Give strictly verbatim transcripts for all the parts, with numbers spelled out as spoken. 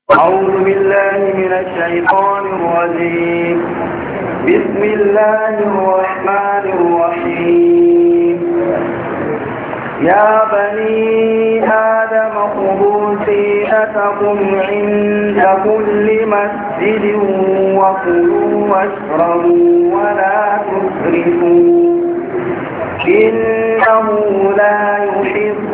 أعوذ بالله من الشيطان الرجيم. بسم الله الرحمن الرحيم. يا بني آدم خذوا زينتكم عند كل مسجد وكلوا واشربوا ولا تسرفوا إنه لا يحب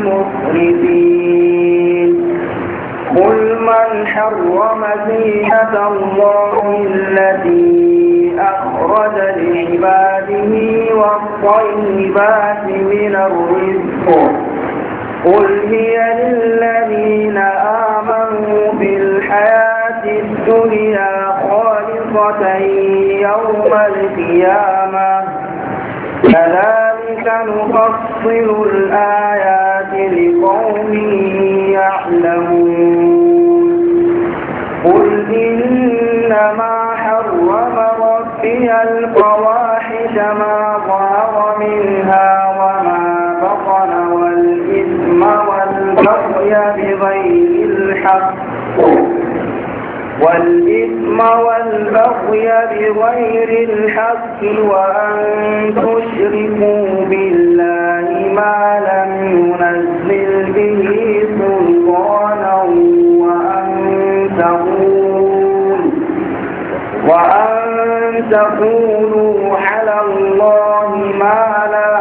المسرفين. قل من حرم زينة الله التي أخرج لعباده والطيبات من الرزق قل هي للذين آمنوا بالحياة الدنيا خالصة يوم القيامة كذلك نفصل الآيات لقوم يعلمون. قل إنما حرم ربي الفواحش ما ظهر منها وما بطن والإثم والبغي بغير الحق والإثم والبغي بغير الحق وأن تشركوا بالله ما لم ينزل به سلطانا وأن تقولوا وأن تقولوا على الله ما لا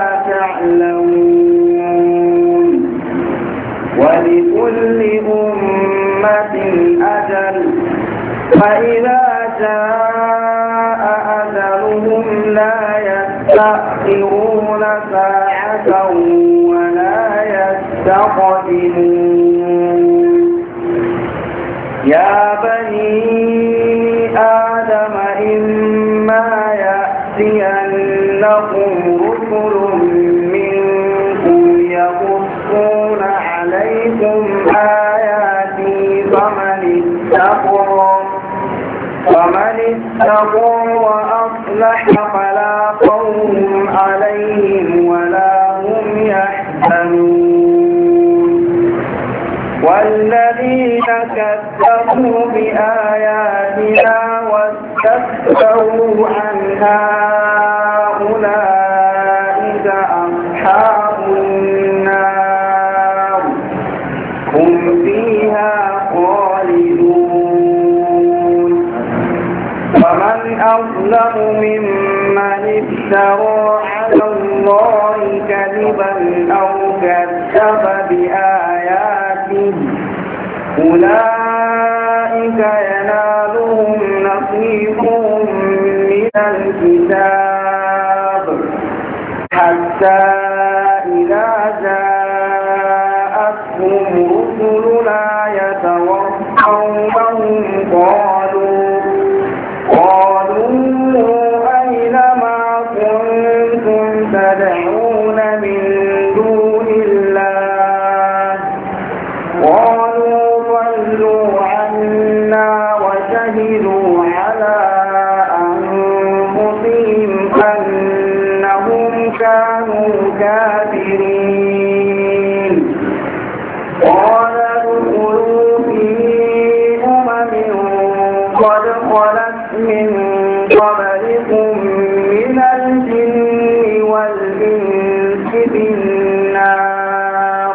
تعلمون. ولكل أمة أجل فإذا جاء أجلهم لا يستأخرون ساعة ولا يستقدمون. يا بني آدم إما يأتينكم رسل منكم يقصون عليكم آياتي فمن اتقى فمن اتقى وأصلح فلا خوف عليهم ولا هم يحزنون. والذين كذبوا بآياتنا واستكبروا عنها أولئك أصحاب النار هم فيها خالدون. ومن أظلم ممن افترى على الله كذبا أو كذب بآياته أولئك ينالهم نصيبهم من الكتاب حتى إذا جاءتهم رسلنا يتوفونهم قالوا أين ما كنتم تدعون من دون الله قالوا ضلوا عنا وشهدوا على أنفسهم أنهم كانوا كافرين. قال ادخلوا في أمم قد خلت من قبلكم من الجن والإنس في النار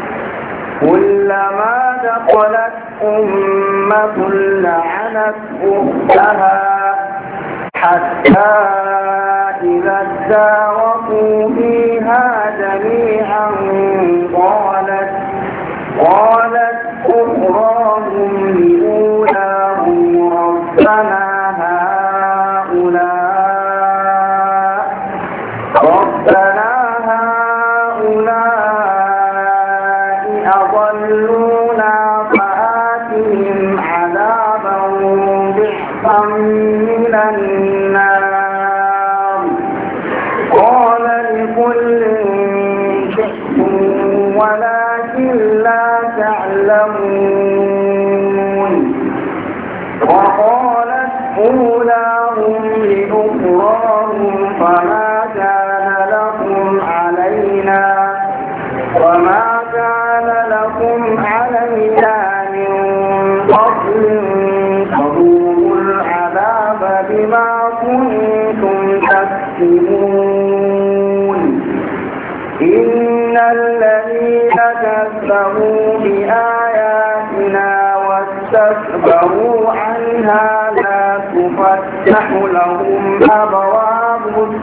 كلما دخلت أمة لعنت أختها حتى إذا اداركوا فيها جميعا قالت قالت أخراهم لأولاهم ربنا هؤلاء ربنا هؤلاء أضلونا فآتهم عذابا ضعفا من النار. قال لكل ضعف ولكن لا تعلمون. وقالت أولاهم لأخراهم فما كان لكم علينا وما كان لكم علينا من فضل فذوقوا العذاب بما كنتم تكسبون إن الذين كذبوا بآياتنا واستكبروا عنها لا تفتح لهم أبواب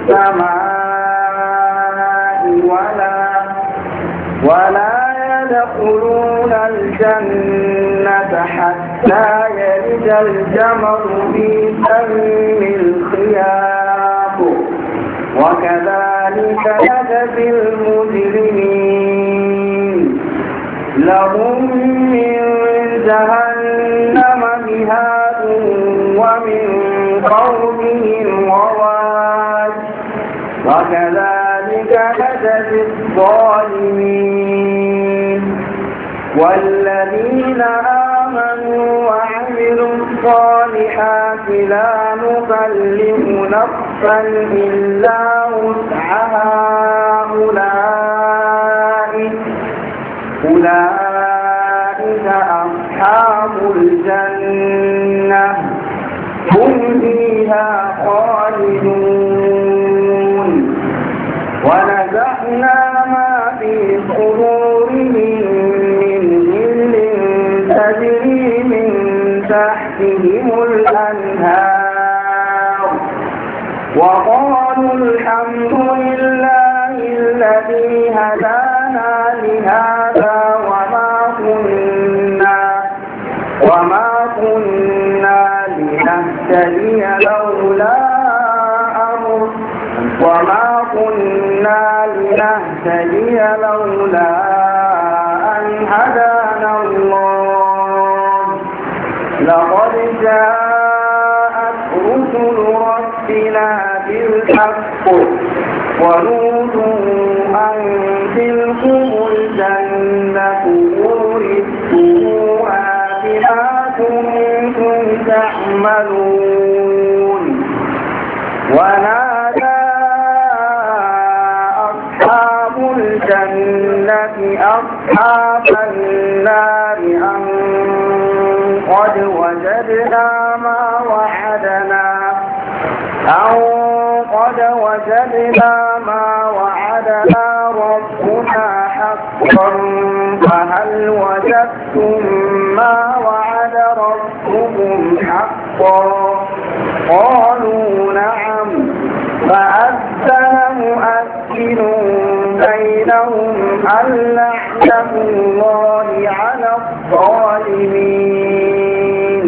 السماء ولا ولا يدخلون الجنة حتى يلج الجمل في سم الخياط وكذلك نجزي المجرمين لهم من جهنم مهاد ومن فوقهم غواش وكذلك نجزي الظالمين والذين آمنوا وعملوا الصالحات لا نكلف نفسا إلا وسعها أولئك أولئك أصحاب الجنة هم فيها خالدون ونزعنا ما في صدورهم من غل تجري من تحتهم الأنهار وقالوا الحمد لله الذي هدانا لهذا وما كنا وما كنا لنهتدي لولا أمر وما كنا لنهتدي لولا أن هدانا الله لقد جاءت رسل ربنا بالحق ونودوا أن تلكم الجنة أورثتموها بما كنتم تعملون ونادى أصحاب الجنة أصحاب النار أن قد وجدنا ما وعدنا أن قد وجدنا ما وعدنا ربنا حقا فهل وجدتم ما وعد ربكم حقا قالوا نعم فأذن مؤذن بينهم اللعنة الله على الظالمين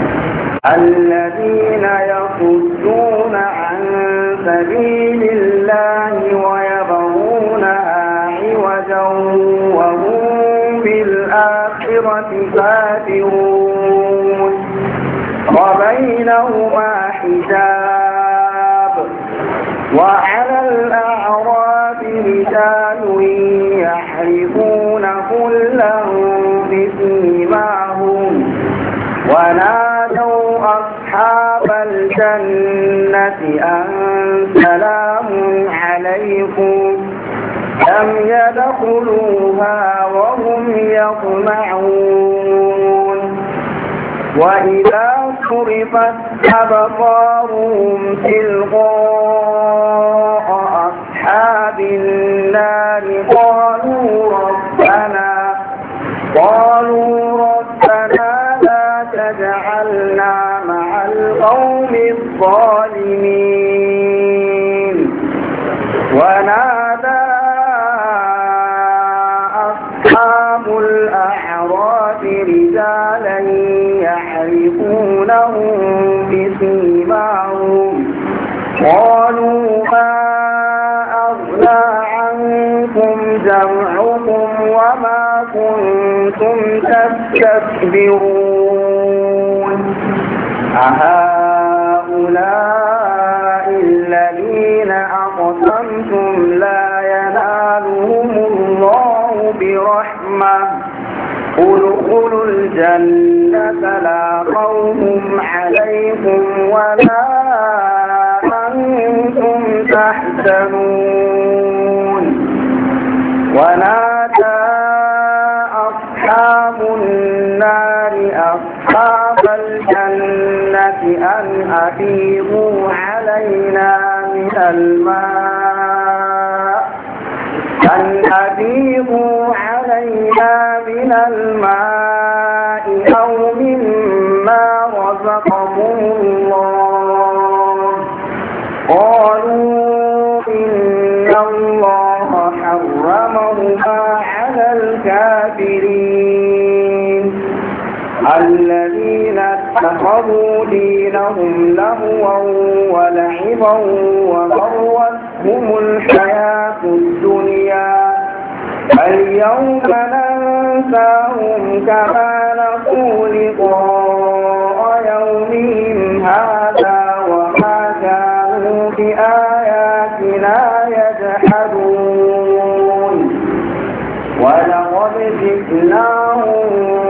الذين يصدون عن سبيل الله ويبغونها عوجا وهم بالآخرة كافرون وبينهما حجاب وعلى الأعراف رجال يحرفون كلا بسيماهم ونادوا أصحاب الجنة أن سلام عليكم لم يدخلوها وهم يطمعون وإذا صرفت أبصارهم تلقاء أصحاب النار قالوا ربنا قالوا ربنا لا تجعلنا مع القوم الظالمين ونادى أصحاب الأعراف رجالا يعرفونهم بسيماهم قالوا ما أغنى عنكم جمعكم وما كنتم تستكبرون أهؤلاء الذين أقسمتم لا ينالهم الله برحمة ادخلوا الجنة لا خوف عليكم ولا أنتم تحزنون ونادى أصحاب النار أصحاب أصحاب الجنة أن أفيضوا علينا من الماء أن أفيضوا علينا من الماء أو مما رزقكم الله قالوا إن الله حرمهما على الكافرين الذين اتخذوا دينهم لهوا ولعبا وغرتهم الحياة الدنيا اليوم ننساهم كما نسوا لقاء يومهم هذا وما كانوا بآياتنا يجحدون ولقد جئناهم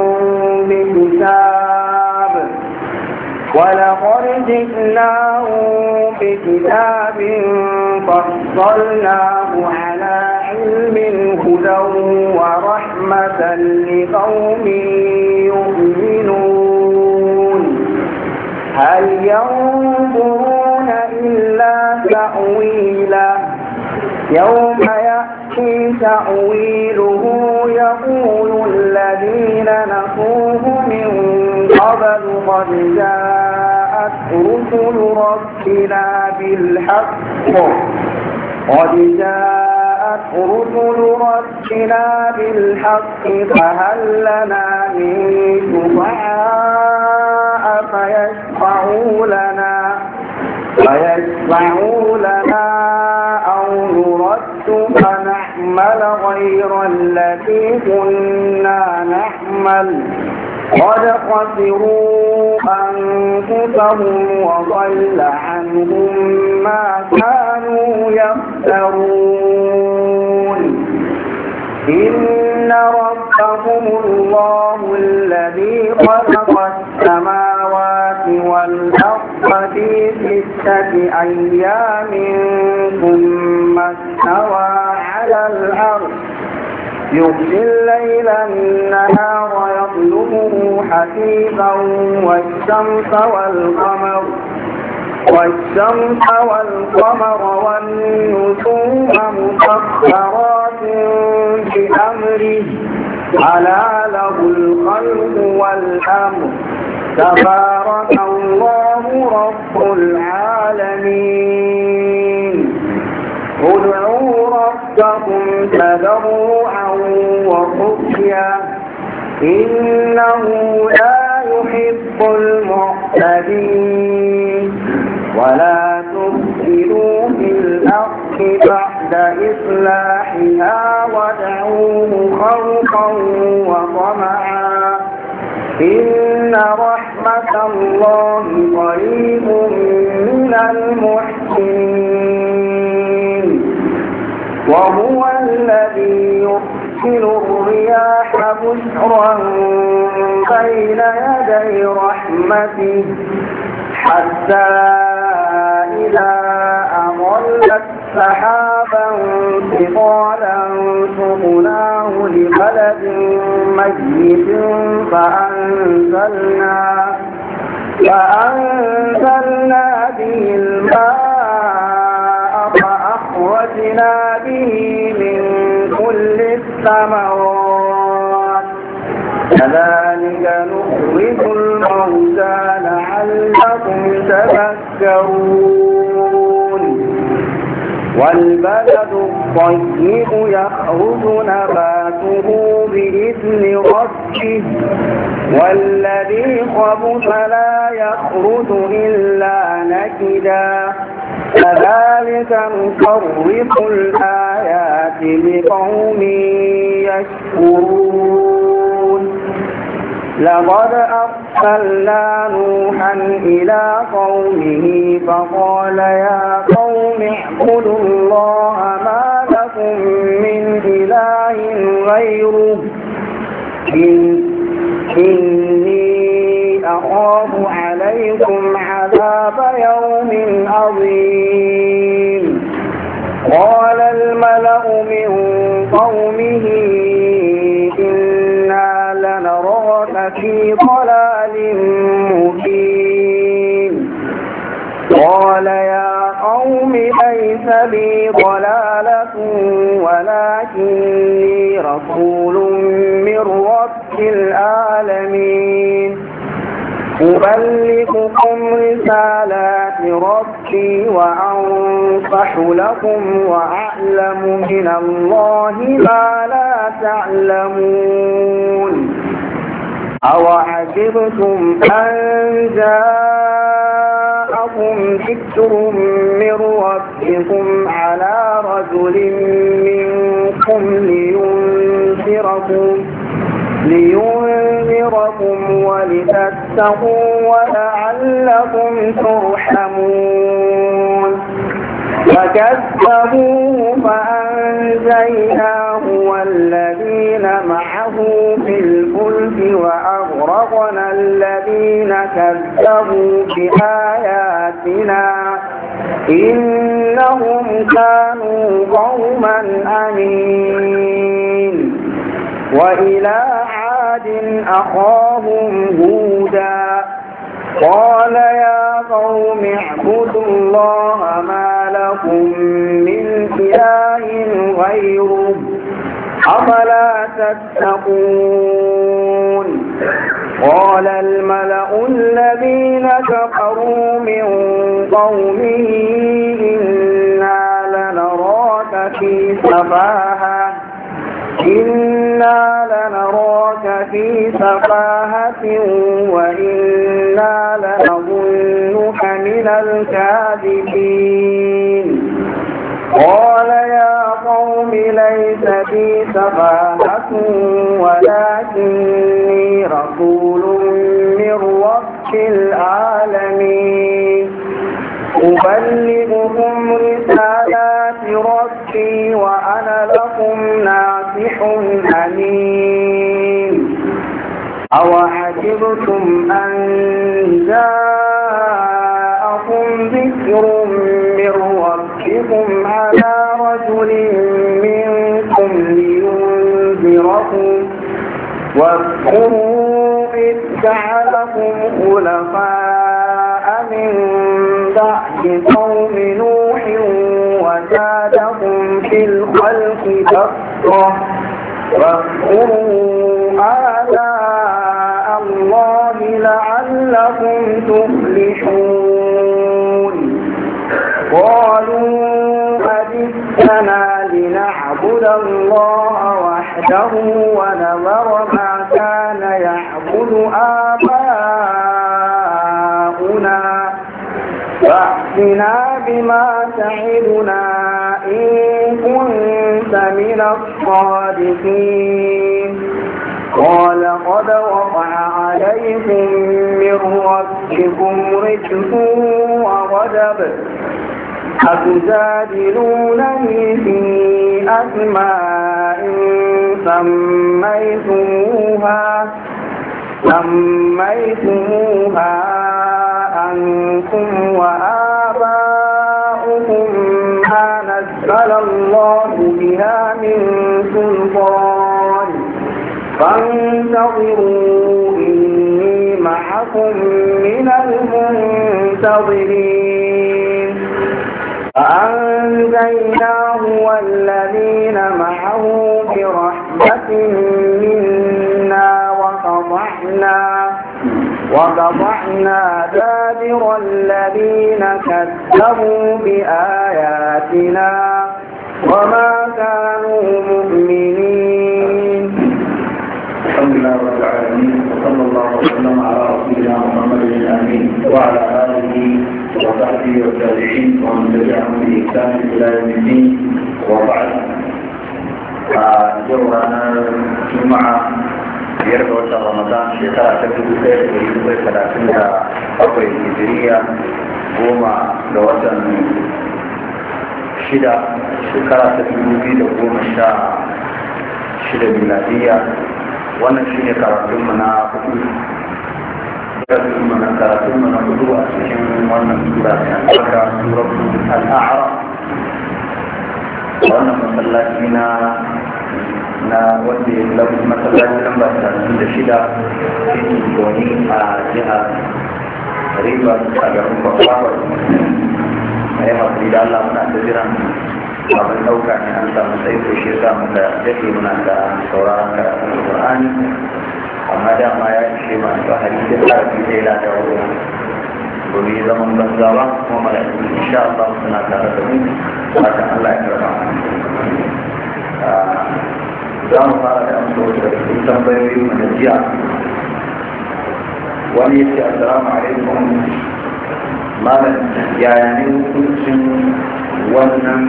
بكتاب ولقد جئناهم بكتاب فصلناه على علم هدى ورحمة لقوم يؤمنون هل ينظرون إلا تأويله يوم يأتي تأويله يقول الذين نسوه من قبل قد جاءت رسل ربنا بالحق قد جاءت رسل ربنا بالحق فهل لنا من شفعاء فيشفعوا لنا فيشفعوا لنا أو نرد فنعمل غير الذي كنا نعمل قد خسروا أنفسهم وضل عنهم ما كانوا يفترون إن ربكم الله الذي خلق السماوات والأرض في ستة أيام ثم استوى على الأرض يغشي الليل النهار يطلبه حثيثا والشمس والقمر والشمس والقمر والنجوم مسخرات بأمره ألا له الخلق والأمر تبارك الله رب العالمين ادعوا ربكم تضرعا وخفيا إنه لا يحب المعتدين ولا تفسدوا في الأرض بعد إصلاحها وادعوه خوفا وطمعا إن رحمة الله قريب من المحسنين وهو الذي يرسل الرياح بشرا بين يدي رحمته حتى إذا أظلت سحابا ثقالا سقناه لبلد ميت فأنزلنا فأنزلنا به الماء فأخرجنا به من كل الثمرات كذلك نخرج الموتى لعلكم تذكرون والبلد الطيب يخرج نباته بإذن ربه والذي خبث لا يخرج إلا نكدا كذلك نصرف الآيات لقوم يشكرون لقد أرسلنا نوحا إلى قومه فقال يا قوم اعبدوا الله ما لكم من إله غيره إن إني أخاف عليكم عذاب يوم عظيم قال الملأ من قومه إنا لنراك لفي ضلال مبين قال يا قوم ليس بي ضلالة ولكني رسول من رب العالمين أبلغكم رسالات ربي وأنصح لكم وأعلم من الله ما لا تعلمون أوعجبتم أن جاءكم ذكر من ربكم على رجل منكم لينذركم لينذركم ولتتقوا ولعلكم ترحمون فكذبوه فأنجيناه والذين معه في الفلك وأغرقنا الذين كذبوا بآياتنا إنهم كانوا قوما أمين وإلى عاد أخاهم هودا قال يا قوم اعبدوا الله ما لكم من إله غيره أفلا تتقون قال الملأ الذين كفروا من قومه إنا لنراك في سفاهة إنا لنراك في سفاهة وإنا لنظنك من الكاذبين قال يا قوم ليس بي سفاهة ولكني رسول من رب العالمين أبلغكم رسالات ربي وأنا لكم ناصح أمين أوعجبتم أن جاءكم ذكر من ربكم على رجل منكم لينذركم واذكروا إذ جعلكم خلفاء من بعد قوم نوح وزادكم في الخلق بسطة واذكروا آلاء الله لعلكم تفلحون قالوا أجئتنا لنعبد الله وحده ونذر ما كان يعبد آباؤنا فأتنا بما تعدنا إن كنت من الصادقين قال قد وقع عليكم من ربكم رجس وغضب أتجادلونني في أسماء سميتموها سميتموها أنتم وآباؤكم ما نزل الله بها من سلطان فانتظروا إني معكم من المنتظرين فأنجيناه والذين معه برحمة منا وقطعنا وقطعنا دابر الذين كذبوا بآياتنا وما كانوا مؤمنين. الحمد لله رب العالمين وصلى الله وسلم على رسولنا محمد الأمين وعلى آله وصحبه والتابعين ومن تبعهم بإحسان إلى يوم الدين وبعد. جورانا جمعة biyar ga watan Ramadan shekara ta dubu ɗaya da ɗari bakwai talatin da bakwai hijiriya goma ga watan shida shekara ta dubu biyu da goma sha shida miladiyya. Wannan shi ne karatunmu na hudu karatunmu na karatunmu na hudu a cikin wannan sura ta albarka suratul al-a'raf. Wannan masallaci na na wanda ya lafi masallaci lamba talatin da shida cikin goni a jihar riba a garin kwakwawar a yi masu da Allah muna ta jiran abin ɗauka ne an samu sai ko shi sa muka daɗe muna da sauraron karatun Qur'ani amma dama ya ishe masu bahari da ƙarfi zai lada wurin gobe zaman banza ba kuma mala'iku insha Allah suna tare da mu fatan Allah ya karba za mu fara da amsa wasu daga cikin tambayoyi mu na jiya wani ya ce assalamu alaikum malam yaya ne hukuncin wannan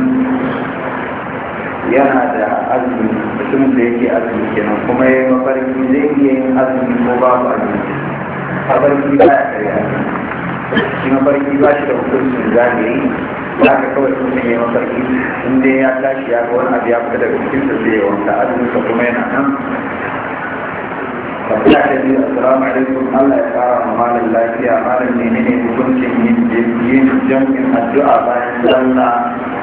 yana da azumi mutumin da yake azumi kenan kuma ya yi mafarki zai iya yin azumi ko babu azumi mafarki ba ya karya shi mafarki ba shi da hukuncin zahiri ya ka kawai sun yi mafarki inda ya tashi ya ga wani abu ya fita daga cikin da zai wanka azuminsa kuma yana nan kamar ta biyu assalamu alaikum Allah ya fara ma malam lafiya malam ne ne hukuncin yin yin jam'in addu'a bayan sallah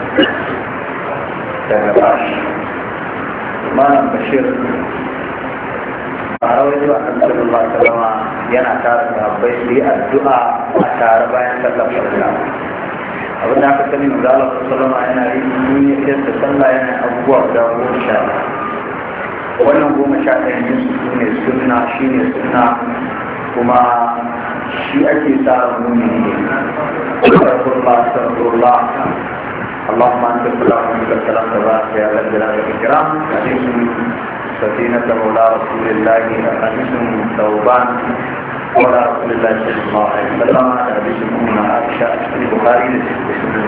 daga bashi malam bashir a rawaito a kan sallallahu alaihi wasallam yana tare da habbai su yi addu'a a tare bayan sallar farilla abin da aka sani manzo Allah sallallahu alaihi wasallam yana yi duniyar da sallah yana abubuwa da goma sha wannan goma sha ɗaya ne su ne sunna shi ne sunna kuma shi ake sa muni ne astaghfirullah astaghfirullah اللهم انت السلام ومنك السلام تبارك يا ذا الجلال والاكرام حديث سفينة مولى رسول الله حديث ثوبان مولى رسول الله صلى الله عليه وسلم حديث أمنا عائشة في البخاري وسنن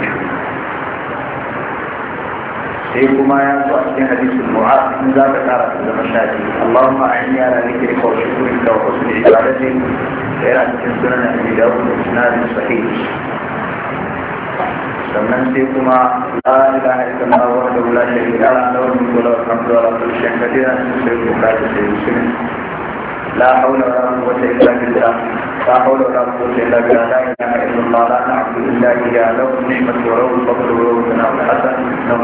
sai kuma ya zo a cikin hadisin mu'az in za ka kara da zama shafi Allahumma a'inni ala dhikrika wa shukrika wa husni ibadatik yana cikin sunan Abi Dawud da sunan sahih sannan sai kuma la ilaha illallah wahdahu la sharika lahu lahu al-mulku wa lahu al-hamdu wa lahu kullu shay'in qadir sai Bukhari sai Muslim la hawla wa la quwwata illa billah la hawla wa la quwwata illa billah la ilaha illallah la na'budu illa iyyahu lahu an-ni'matu wa lahu al-fadlu wa lahu al-thana'u al-hasan lahu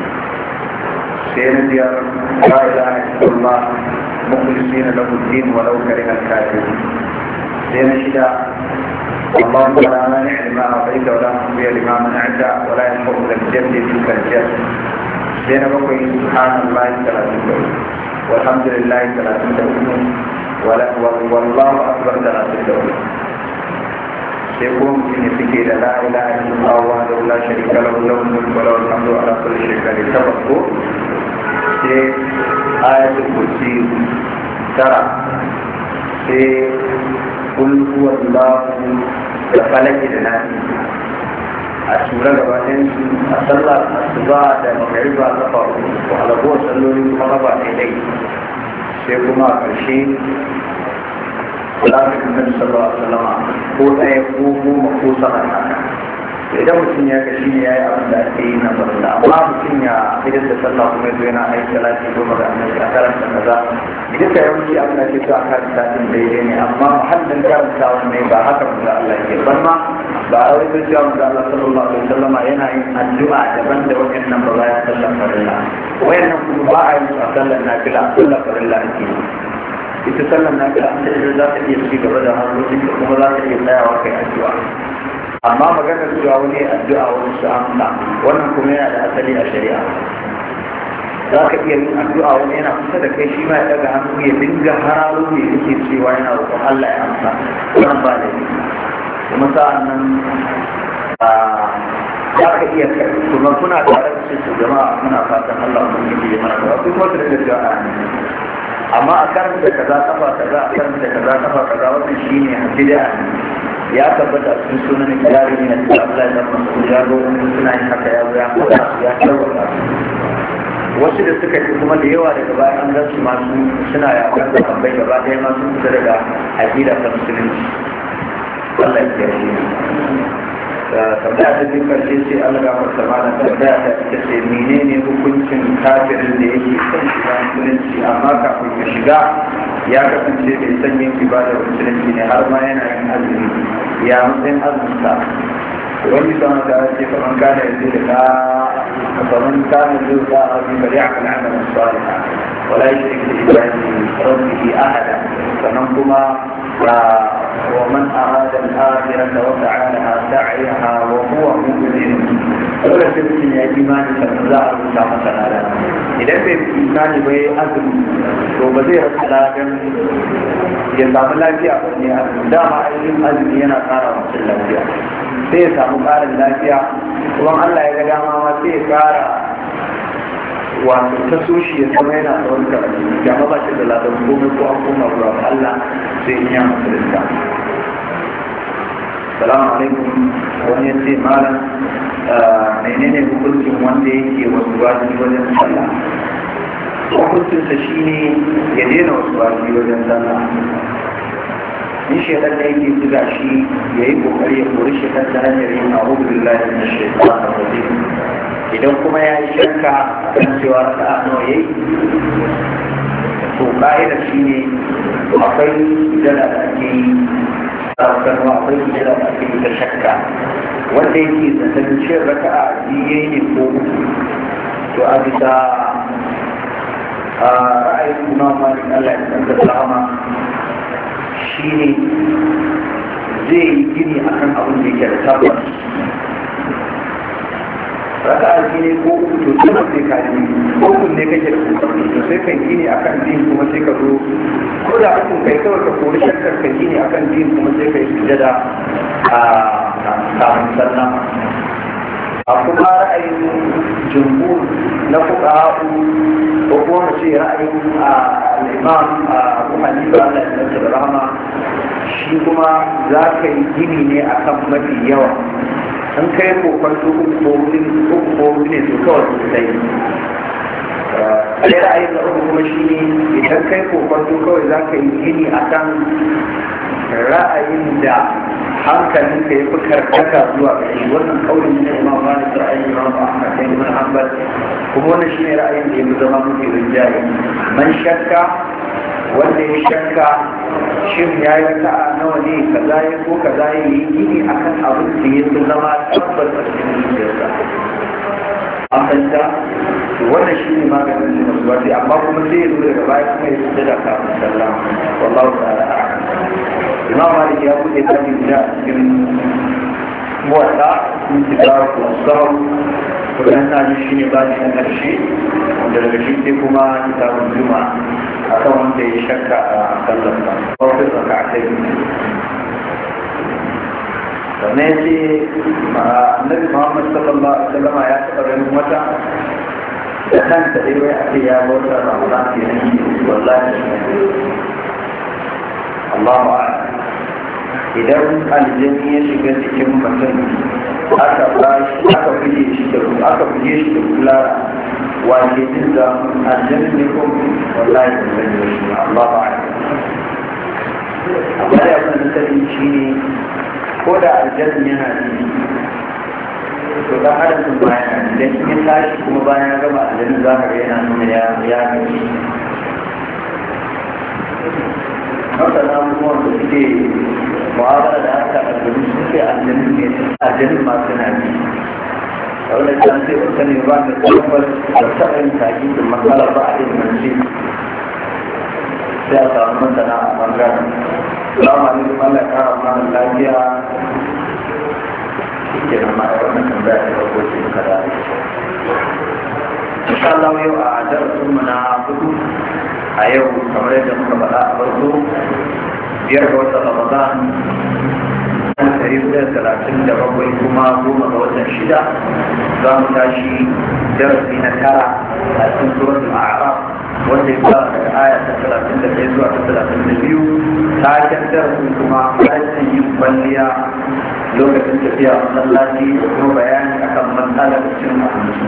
سيدنا لا إله إلا الله مخلصين له الدين ولو كره الكافرون سيدنا شدا اللهم لا مانع لما أعطيت ولا معطي لما منعت ولا ينفع ذا الجد منك الجد سيدنا بقي سبحان الله ثلاثين والحمد لله ثلاثين والله أكبر ثلاثين سيكون في فكر لا إله إلا الله وحده لا شريك له له الملك وله الحمد على كل شيء قدير تفكر في آية الكرسي ترى في قل هو الله فلك الناس السورة gabanin a sallar asuba da magariba ta faru ko alaƙo salloli kuma gaba daidai sai kuma a ƙarshe lafiyar annabi sallallahu alaihi wasallam ko ɗaya ko goma ko sama da haka idan mutum ya gashi ne yayi abin da ake yi na farilla amma mutum ya idan da sallah kuma yazo yana aiki salati goma ga annabi a karanta kaza duka yawanci abin da ake so a karanta din daidai ne amma muhallin karanta ne ba haka manzo Allah yake ban ma ba a wai cewa manzo Allah sallallahu alaihi wasallam yana yin addu'a daban da wannan ba bayan sallar farilla wayannan kuma ba a yi a sallar nafila a sallar farilla ake yi ita sallan na ka da za ta iya ci gaba da harkokin da kuma za ta iya tsayawa kai addu'a amma maganar cewa wani addu'a wani su amsa wannan kuma yana da asali a shari'a za ka iya yin addu'a wani yana kusa da kai shi ma ya daga hannu ya dinga hararo ne yake cewa yana roƙon Allah ya amsa wannan ba da ni kuma sa'an nan za ka iya kai kuma kuna tare da su jama'a muna fatan Allah mun yi mana da wasu kuma da addu'a amma a karanta kaza kafa kaza a karanta kaza kafa kaza wannan shine bid'a ya tabbata cikin sunan jari ne da Allah ya masa ya go suna yin haka ya ya ya tabbata wasu da suka ci kuma da yawa daga bayan an gasu masu suna yakar da tambayi gaba ɗaya masu fita daga aqida ta musulunci Allah ya kiyaye tambaya ta biyu karshe sai Allah ya farsa mana tambaya ta ita ce menene hukuncin kafirin da yake son shiga musulunci amma kafin ya shiga ya kasance bai san yin ibadar musulunci ne har ma yana yin azumi ya matsayin azuminsa wani sama da ce kamar kada yanzu da ka فمن كان يرجو ربه فليعمل عملا صالحا ولا يشرك بعبادة ربه أحدا فننكما ومن أراد الآخرة وسعى لها سعيها وهو مؤمن ولا تبكي يا إيمان فنزاع الإسلام سنالا إذا في إيمان بي أزم وبزير السلام يسام الله فيها فني أزم دام أيضا أزم ينقار رسول الله فيها سيسام قال الله فيها وان الله يقدام ما سيقار wato ta so shi ya zama yana da wani karatu ya ba shi da ladan komai ko an koma zuwa ga Allah sai in ya musulunta. Salamu alaikum, wani ya ce malam menene hukuncin wanda yake wasu wajibi wajen sallah? Hukuncinsa shi ne ya daina wasu wajibi wajen sallah. in shaitan da yake zuga shi ya yi kokari ya kori shaitan ta hanyar yin a'udhu billahi minash shaitanir rajim. Idan kuma ya yi shakka kan cewa sa'a nawa yayi, to ka'idar shi ne akwai sujada da ake yi saukarwa, akwai sujada da ake yi ta shakka wanda yake zaton cin raka'a biyu ne ko uku, to a bisa ra'ayin kuma malik Allah ya san da salama shi ne zai yi gini akan abin da yake da tabbas. Raka aji ne ko uku to kuma sai ka ji ko kun ne kake da kokari to sai kai gini akan din kuma sai ka zo ko da kun kai kawai ka kori shakkar ka gini akan din kuma sai kai sujada a kafin sallama. A kuma ra'ayin jumhur na fuqaha ko kuma ce ra'ayin al-imam Abu Hanifa Allah ya da rahama, shi kuma za ka yi gini ne akan mafi yawa. An kai kokwanto uku ko ne su kawai sosai. Ɗaya ra'ayin na uku kuma shi ne idan kai kokwanto kawai za ka yi gini akan ra'ayin da hankalin ka yi fi karkata zuwa ga shi. Wannan kaurin ne imam Malik da ra'ayin imam Ahmad da Ibn Hanbal, kuma wannan shi ne ra'ayin da ya fi zama mafi rinjaye. Man shakka wanda ya shakka shin ya yi sa'a nawa ne kaza ya ko kaza ya yi gini akan abin da ya fi zama tabbas a cikin zuciyarsa. An fahimta wannan shi ne maganin da masu wasi, amma kuma sai ya zo daga baya kuma ya fi da kafin sallah. Wallahu ta'ala a'lam. Imam Malik ya buɗe tafi guda a cikin muwatta sun ci dawo ko sahau to dan na ji shi ne ba shi na ƙarshe wanda daga shi sai kuma kitabun juma'a akan wanda ya shakka a sallar ba kawai zaka a kai sannan ya ce annabi Muhammad sallallahu alaihi wasallam ya taɓa ganin wata da kanta dai wai ake ya bauta Ramadan ke nan wallahi Allahu a'lam. Idan aljanni ya shiga cikin mutum aka ba shi aka buge shi da aka buge shi da kula wake jin da aljanni ne ko wallahi ban sani ba shi Allah ba amma da abin da sani shi ne ko da aljanni yana ji to dan adam sun bayan idan ya tashi kuma bayan ya gama aljanni za ka ga yana nuna ya ya gaji. Masana abubuwan da suke mu'amala da haka a gari suke aljanin ne aljanin masu na bi a wani can sai wata ne ba da tabbas da taɓin taki da matsala ba a ilmance sai a samu masana a ɓangaren. Salamu alaikum, Allah ya kara mana lafiya. Shi ke nan ma'a wannan tambaya ta farko ce muka da insha Allah yau a darasinmu na hudu a yau kamar yadda muka faɗa a farko biyar ga watan Ramadan an ɗari da talatin da bakwai kuma goma ga watan shida za mu tashi darasi na tara a cikin suratul A'raf wanda ya fara daga aya ta talatin da ɗaya zuwa ta talatin da biyu. Taken darasin kuma halaccin yin kwalliya lokacin tafiya masallaci da kuma bayani akan matsalar cin abinci.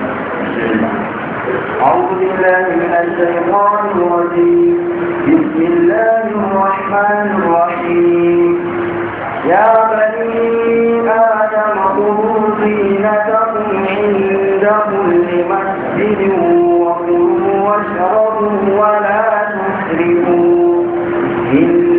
أعوذ بالله من الشيطان الرجيم. بسم الله الرحمن الرحيم. يا بني آدم خذوا زينتكم عند كل مسجد وكلوا واشربوا ولا تسرفوا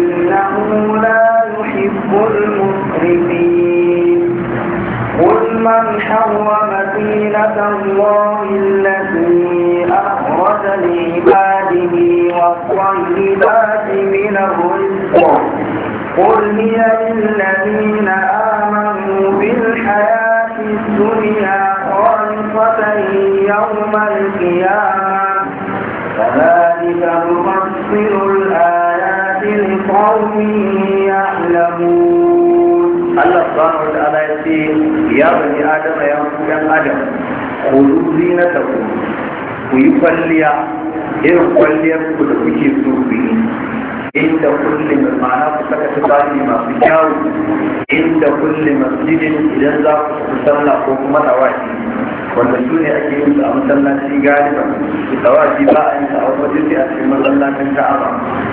إنه لا يحب المسرفين. قل من من حرم زينة الله التي أخرج لعباده والطيبات من الرزق قل هي للذين آمنوا بالحياة الدنيا خالصة يوم القيامة كذلك نفصل الآيات لقوم يعلمون. الله سبحانه وتعالى يقول يا بني آدم يا بني آدم خذوا زينتكم ويقليا إيه قليا كل كل سوء عند كل معنى فتكتباني ما في جاو عند كل مسجد إذا ذاك تصلى حكومة أواجه والرسول أكيد أمثلنا في غالبا الأواجه بقى أنت أوجدت أسلم الله من كعبة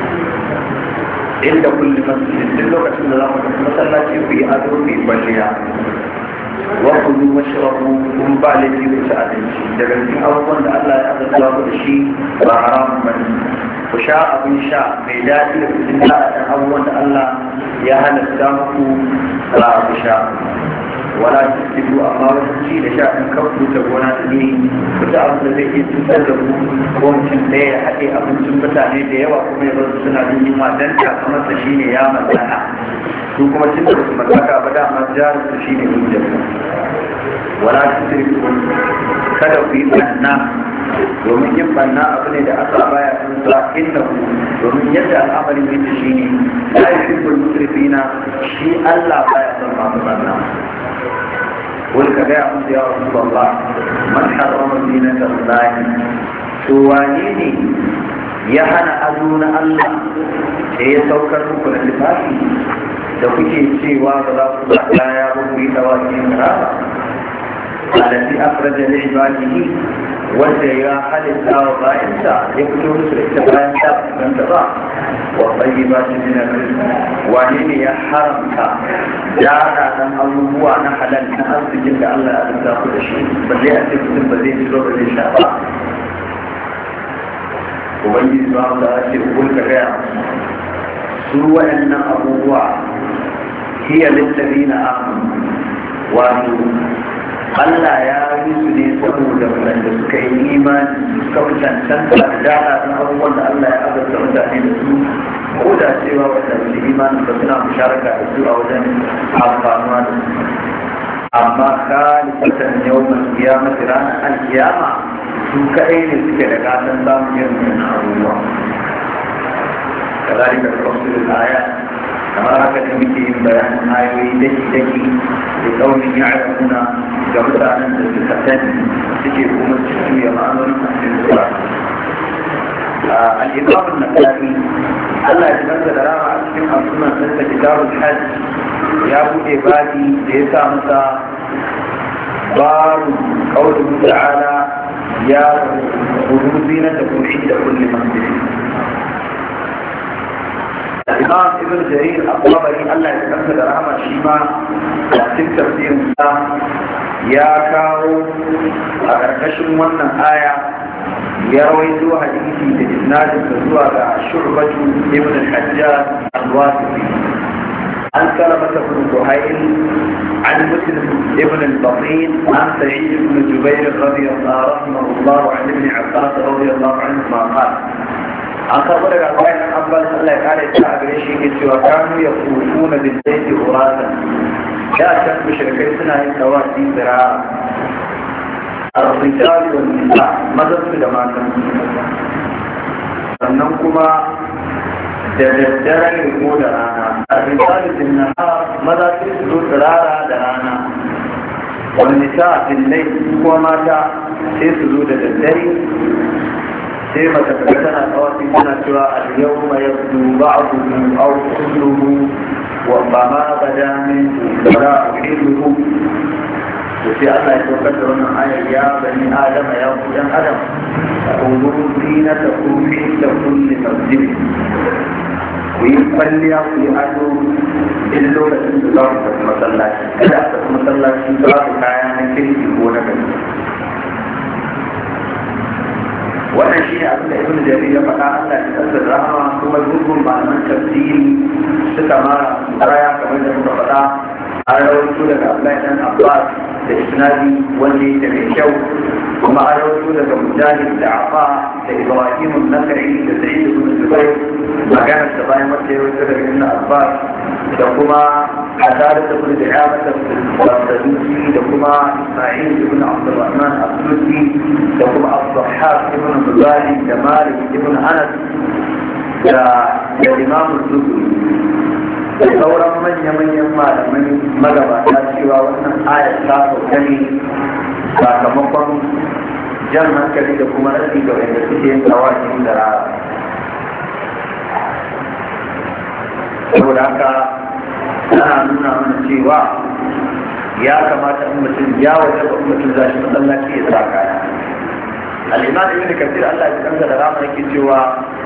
عند كل مسجد تلو كتب الله مثلا في أدو في بليا وخذوا واشربوا ثم بعد ذلك سألين جبلتين أولا الله يأخذ الله الشيء وحرام من وشاء أبن شاء ميداتي لبسن الله أولا الله يهل السامك لا بشاء ولا تستدوا أمار الشيء لشاء كفر تبونا تنيه فتعرض لذلك تسلموا ومشن ليه حتى أبن سنبتاني ليه وكم يبرد سنة دي ما دنك كما تشيني يا مدانا su kuma cin da su mallaka ba dama jarin su shine hujjar wala tusrifu kada ku yi banna domin yin banna abu ne da aka baya sun sa innahu domin yadda al'amarin yake shine la yuhibbul musrifina shi Allah baya son masu banna wani ka gaya musu ya Rasulullah man harrama zinata Allah to wane ne ya hana ado na Allah da ya saukar muku da littafi da kuke cewa ba za ku ba ya rubu yi tawakin raba alladhi akhraja li ibadihi wanda ya halitta wa bayansa ya fito musu da ita bayan ta ganta ba wa tayyibati min ar-rizq wani ne ya haramta ya dan abubuwa na halal na arzikin da Allah ya azurta ku da shi balle a ce mutum ba zai ci ba zai sha ba ubangiji ba mu da ake kulka gaya su waɗannan abubuwa hiya lillazina amanu wato Allah ya yi su ne saboda waɗanda suka yi imani suka cancanta da dana na abubuwan da Allah ya azurta mutane da su ko da cewa waɗanda su imani ba suna musharaka da su a wajen amfanuwa da su amma kalifatan yawon kiyamati ranar alkiyama su kaɗai ne suke da gatan samun yin wannan abubuwa kazalika tafsirul ayat kamar haka da muke yin bayanin ayoyi daki daki da kaunin ya'lamuna ga mutanen da suka sani suke kuma cikin ya ma'anonin cikin sura al-imam an-nasa'i Allah ya tsara da rama a cikin sunan sa kitabul hajj ya bude babi da ya sa masa babu qawluhu ta'ala ya khudhu zinatakum inda kulli masjid. الإمام ابن جرير الطبري الله يتكلم رحمه شيما في تفسير يا كاو أكركشن wannan aya ya rawaito hadisi da isnadin da zuwa ga Shu'bah ibn al-Hajjaj al-Wasiti عن سلمة بن سهيل عن مسلم ابن البطين عن سعيد بن جبير رضي الله رحمه الله وعن ابن عباس رضي الله عنهما قال an karɓi daga bayan abbas Allah ya kare ta a gare shi ke cewa kanu ya kuku na bintaiti uratan da can mushrikai suna yin tawafi tsira ar-rijal wal nisa mazan su da matan sannan kuma da daddare ne ko da rana ar-rijal bin nahar maza su zo tsirara da rana wal nisa bil layl kuma mata sai su zo da daddare sai mata kaga tana tsawafi tana cewa al-yawma yabdu ba'duhu aw kulluhu wa ma bada min wala uhilluhu to sai Allah ya saukar da wannan ayar ya bani adam ya ku dan adam qulu zinatakum inda kulli masjid ku yi kwalliya ku yi ado in lokacin da za ku tafi masallaci kada a tafi masallaci za ku kaya na kirki ko na gari wannan shi ne abin da ibn jarir ya faɗa Allah ya tsara rahama kuma gurgun malaman tafsiri suka mara raya kamar da muka faɗa an rawaito daga Abdullahi dan Abbas da isnadi wanda yake mai kyau, kuma an rawaito daga Mujahid da Afa da Ibrahim an-Nakhai da Sa'id ibn Zubair magana ta bayan wacce ya rawaito daga Ibn Abbas da kuma Qatada ibn Di'amah al-Sadusi da kuma Isma'il ibn Abdurrahman al-Susi da kuma Abdullah ibn Mubalik da Malik ibn Anas da Imam al-Zuhri da sauran manya-manyan malamai magabata cewa wannan ayat ta sauka ne sakamakon jan hankali da kuma rashi ga wanda suke yin tsawakin da rara. Saboda haka ana nuna mana cewa ya kamata in mutum ya wajen ba mutum za shi masallaci ya sa kaya. Al-Imam Ibn Kathir Allah ya kansa da rama yake cewa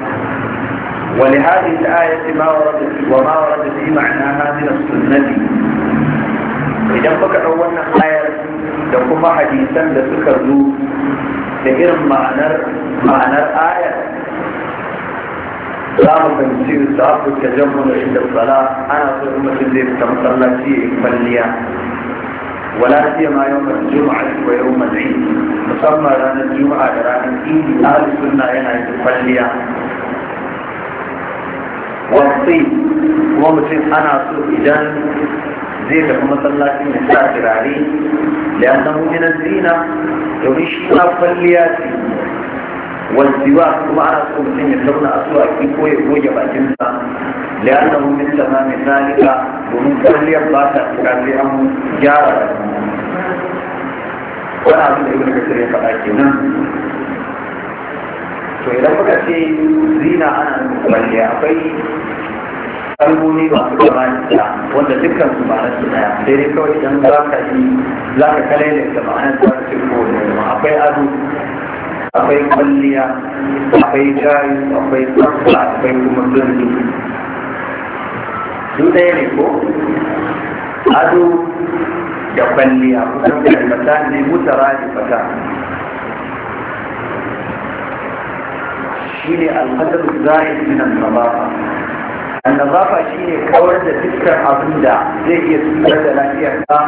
ولهذه الآية ما ورد وما ورد في معناها من السنة. إذا فكر أولنا آية لكم حديثا لتكرروا لإرم معنى معنى الآية صاحب المسير صاحب التجمل عند الصلاة أنا أصير أمة الليل كمصلى شيء فليا ولا سيما يوم الجمعة ويوم العيد مسمى لنا الجمعة لنا العيد أهل السنة هنا فليا والطيب هو مثل أنا أصول إذن زي لكم مثلا في مساجر عليه لأنه من الزينة يمشي فلياتي والسواك هو أنا أصول مثل يسرون أصول أكيكو يوجب أجنسا لأنه من تمام ذلك ومن فليا باتا كان لأمه جارة وأنا أقول ابن كثير فأكينا to idan muka ce zina ana kwalliya akwai kalmomi masu gaba da wanda dukkan su ma'anar su daya sai dai kawai idan za ka yi za ka kalele da ma'anar su ce ko da akwai ado akwai kwalliya akwai jari akwai tsafta akwai kuma birni su ɗaya ne ko ado da kwalliya kusan kalmata ne mutara da fata شيء القدر الزائد من النظافة. النظافة شيء كورد تذكر عبودة زي يسكر دلائية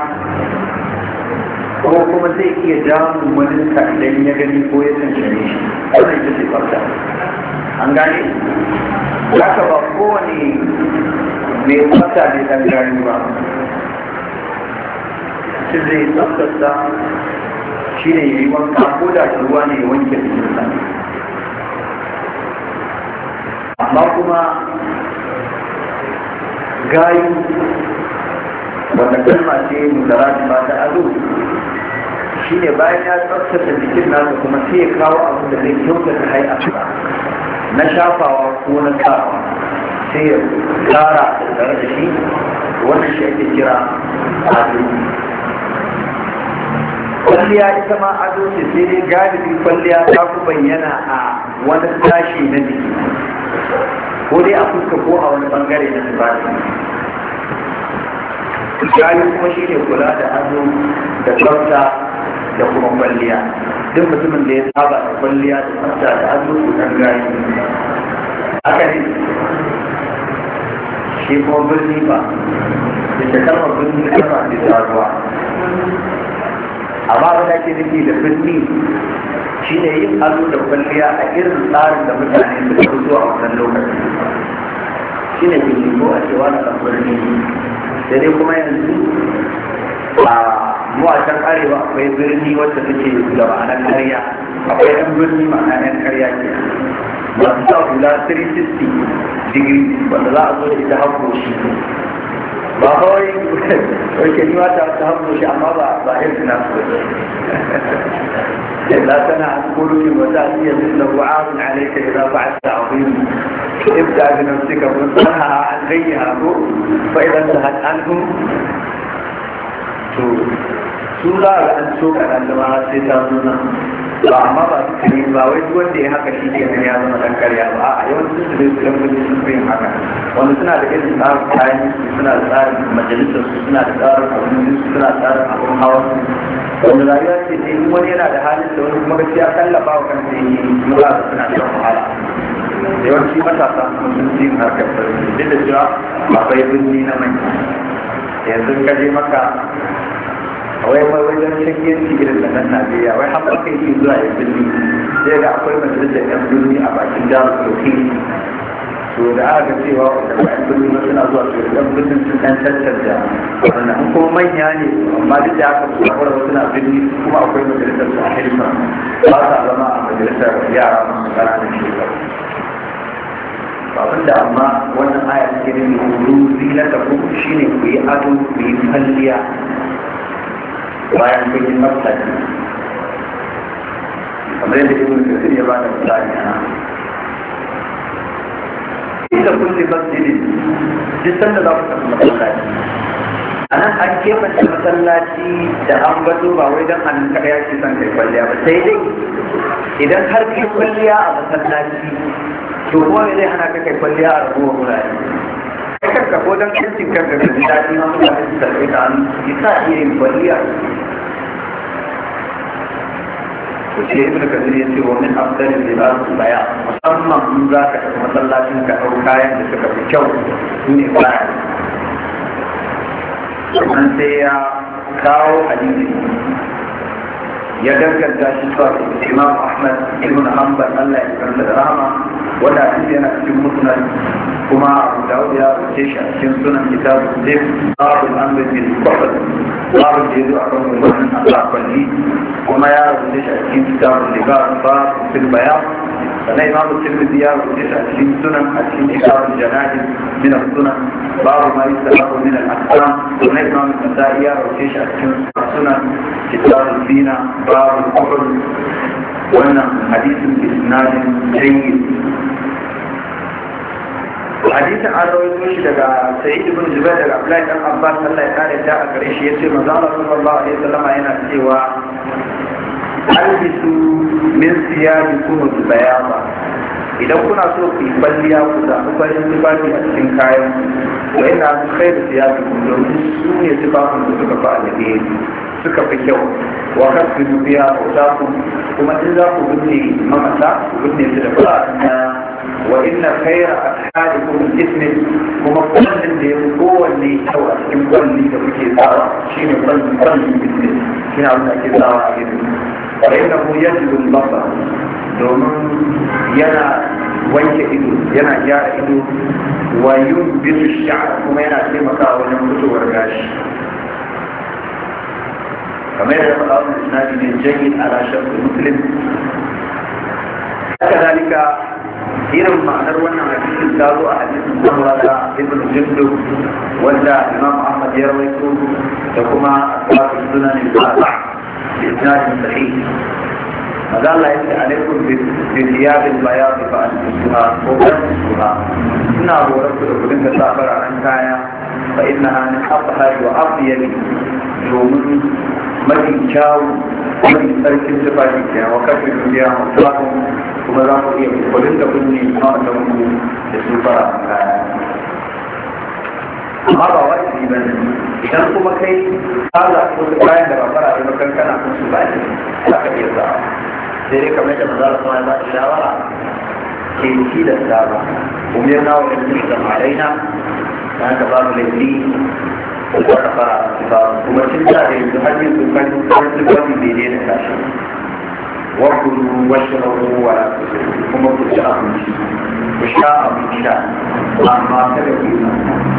هو كما زي يجام ومن تحلين يغني قوية شريش أنا يجسي فردا أنغاني لك بقوني بيطلع لتنغاني با سيزي تفكتا شيء يوان كابودا شرواني يوان كبيرتا amma kuma gayu wanda kalma ce mudarati ba ta ado shi ne bayan ya tsaftace jikin nasa kuma sai ya kawo abin da zai kyautata hay'arsa na shafawa ko na sawa sai ya kara tare da shi wannan shi ake kira ado. Kwalliya ita ma ado ce sai dai galibi kwalliya ta ku bayyana a wani tashi na jiki ko dai a fuska ko a wani bangare na tufafi. Gari kuma shi ne kula da ado da tsafta da kuma kwalliya. Duk mutumin da ya saba da kwalliya da tsafta da ado su kan gari. Haka ne shi kuma birni ba da ta kalmar birni kalma da ta ruwa. Amma abin da ke nufi da birni shi ne yin ado da kwalliya a irin tsarin da mutane suka fito a wannan lokacin. Shi ne birni ko a cewa na birni. Sai dai kuma yanzu a mu a can arewa akwai birni wacce take da ma'anar karya. Akwai yan birni ma'ana yan karya ke. Masu sa hula three sixty degree wanda za a zo da ita hako shi. Ba kawai wake ni wata ta hannu shi amma ba ba irin na su لا تنع عن قلوب وتأتي مثله عار عليك إذا فعلت عظيم ابدأ بنفسك وانتهى عن غيها فإذا انتهت عنه su za a an so kaɗan da ma sai ta nuna ba amma ba su kare ba wai wanda ya haka shi ke nan ya zama ɗan karya ba a yawancin su dai su ɗan gudu sun fi yin haka wanda suna da irin tsarin kayan su suna da tsarin majalisar su suna da tsarin abin su suna da tsarin abin hawa su wanda rayuwa ce ne in wani yana da halin da wani kuma gaskiya kallafa wa kansa yi yi ba su suna shan wahala yawanci matasa sun fi yin harkar sarki duk da cewa akwai birni na manya yanzu ka je maka wai wai wajen shakiyar irin da nan Najeriya wai har kai ke zuwa ya birni sai ga akwai majalisar yan birni a bakin jihar Kogi to da aka ga cewa wanda ba yan birni ba suna zuwa su yan birnin sun dan tattanta wannan an kuma manya ne amma duk da haka su akwai wasu na birni kuma akwai majalisar su a hilma ba sa zama a majalisar yara masu ƙananan shekaru abin da amma wannan aya take nuna huru zinata ku shine ku yi ado ku yi kwalliya bayan kun yi matsaki kamar yadda ibn kasir ya bada misali ana inda kulli masjidin duk sanda za ku tafi masallaci a nan an kebanta masallaci da an bato ba wai don an kada ya ce son kai kwalliya ba sai dai idan har kai kwalliya a masallaci to kuma me zai hana ka kai kwalliya a ragowar wurare kai kanka ko don kancin kanka da ji daɗi ma mutane su tarbe ka an yi sa iya yin kwalliya to ce ibn kasir ya ce wa min afdalin libasu baya musamman in za ka tafi masallacin ka ɗau kayan da suka fi kyau su ne baya sannan sai ya kawo hadisi ya danganta shi zuwa Imam Ahmad ibn Hanbal Allah ya karanta da rahama wanda hadisi yana cikin musnad kuma Abu Dawud ya rubuce shi a cikin sunan kitab Zif Babul Amr bil Qasd babu da yazo a kan wannan Allah kulli kuma ya rubuce shi a cikin kitab Libas Bab fil Bayan sannan Imam Tirmidhi ya rubuce shi a cikin sunan a cikin kitab Janaiz min as-Sunan babu ma yusallamu min al-ahkam sannan Imam Nasa'i ya rubuce shi a cikin sunan kitab Zina babu al-Qur'an wannan hadisin isnadin jayyid hadisin an rawaito shi daga Sayyid ibn Jubair daga Abdullahi dan Abbas Allah ya kare ta a gare shi yace manzo Allah sallallahu alaihi wasallam yana cewa albisu min siyabikum al-bayaba idan kuna so ku yi kwalliya ku zaɓi farin tufafi a cikin kayan wa ina khairu siyabikum domin su ne tufafin da suka fi alheri suka fi kyau wa kasu biya ku kuma in za ku binne mamata ku binne su da fara wa inna khayra ashadikum al-ism kuma kullun da yake kowanne kyau a cikin kwalli da kuke tsawa shine kwallin kwallin ism shine abin da ake tsawa a gidan wa innahu yajibu al-basar domin yana wanke ido yana gyara ido wa yunbitu ash-sha'r kuma yana taimakawa wajen fitowar gashi kamar yadda faɗa wannan isnadi ne jayyid ala shart muslim haka irin ma'anar wannan hadisin ta zo a hadisin samurata ibn jundub wanda imam ahmad ya rawaito da kuma ashabu sunan al-arba bi isnadin sahih maza Allah yace alaikum bi thiyabil bayad fa antuha ko antuha ina horar ku da kudin da sa fararen kaya fa innaha min athhar wa afyal domin mafi kyawu mafi tsarkin tufafi ke wa kafin duniya mutlaqun kuma za ku iya kudin da kunne ma da mu da su fara kaya amma ba wajibi ba ne idan kuma kai kaza ko kayan da ba fara da bakan kana kun su ba ne za ka iya sa sai dai kamar da maza da kuma ya ba shawara ke ci da saba umar na wa yanzu da maraina na ka babu laifi ko ka fara ba kuma cin da yanzu har yanzu kan kwanci kwanci daidai da kashi wakulu washrabu wa la tusrifu kuma ku ci abinci ku sha abin sha amma kada ku yi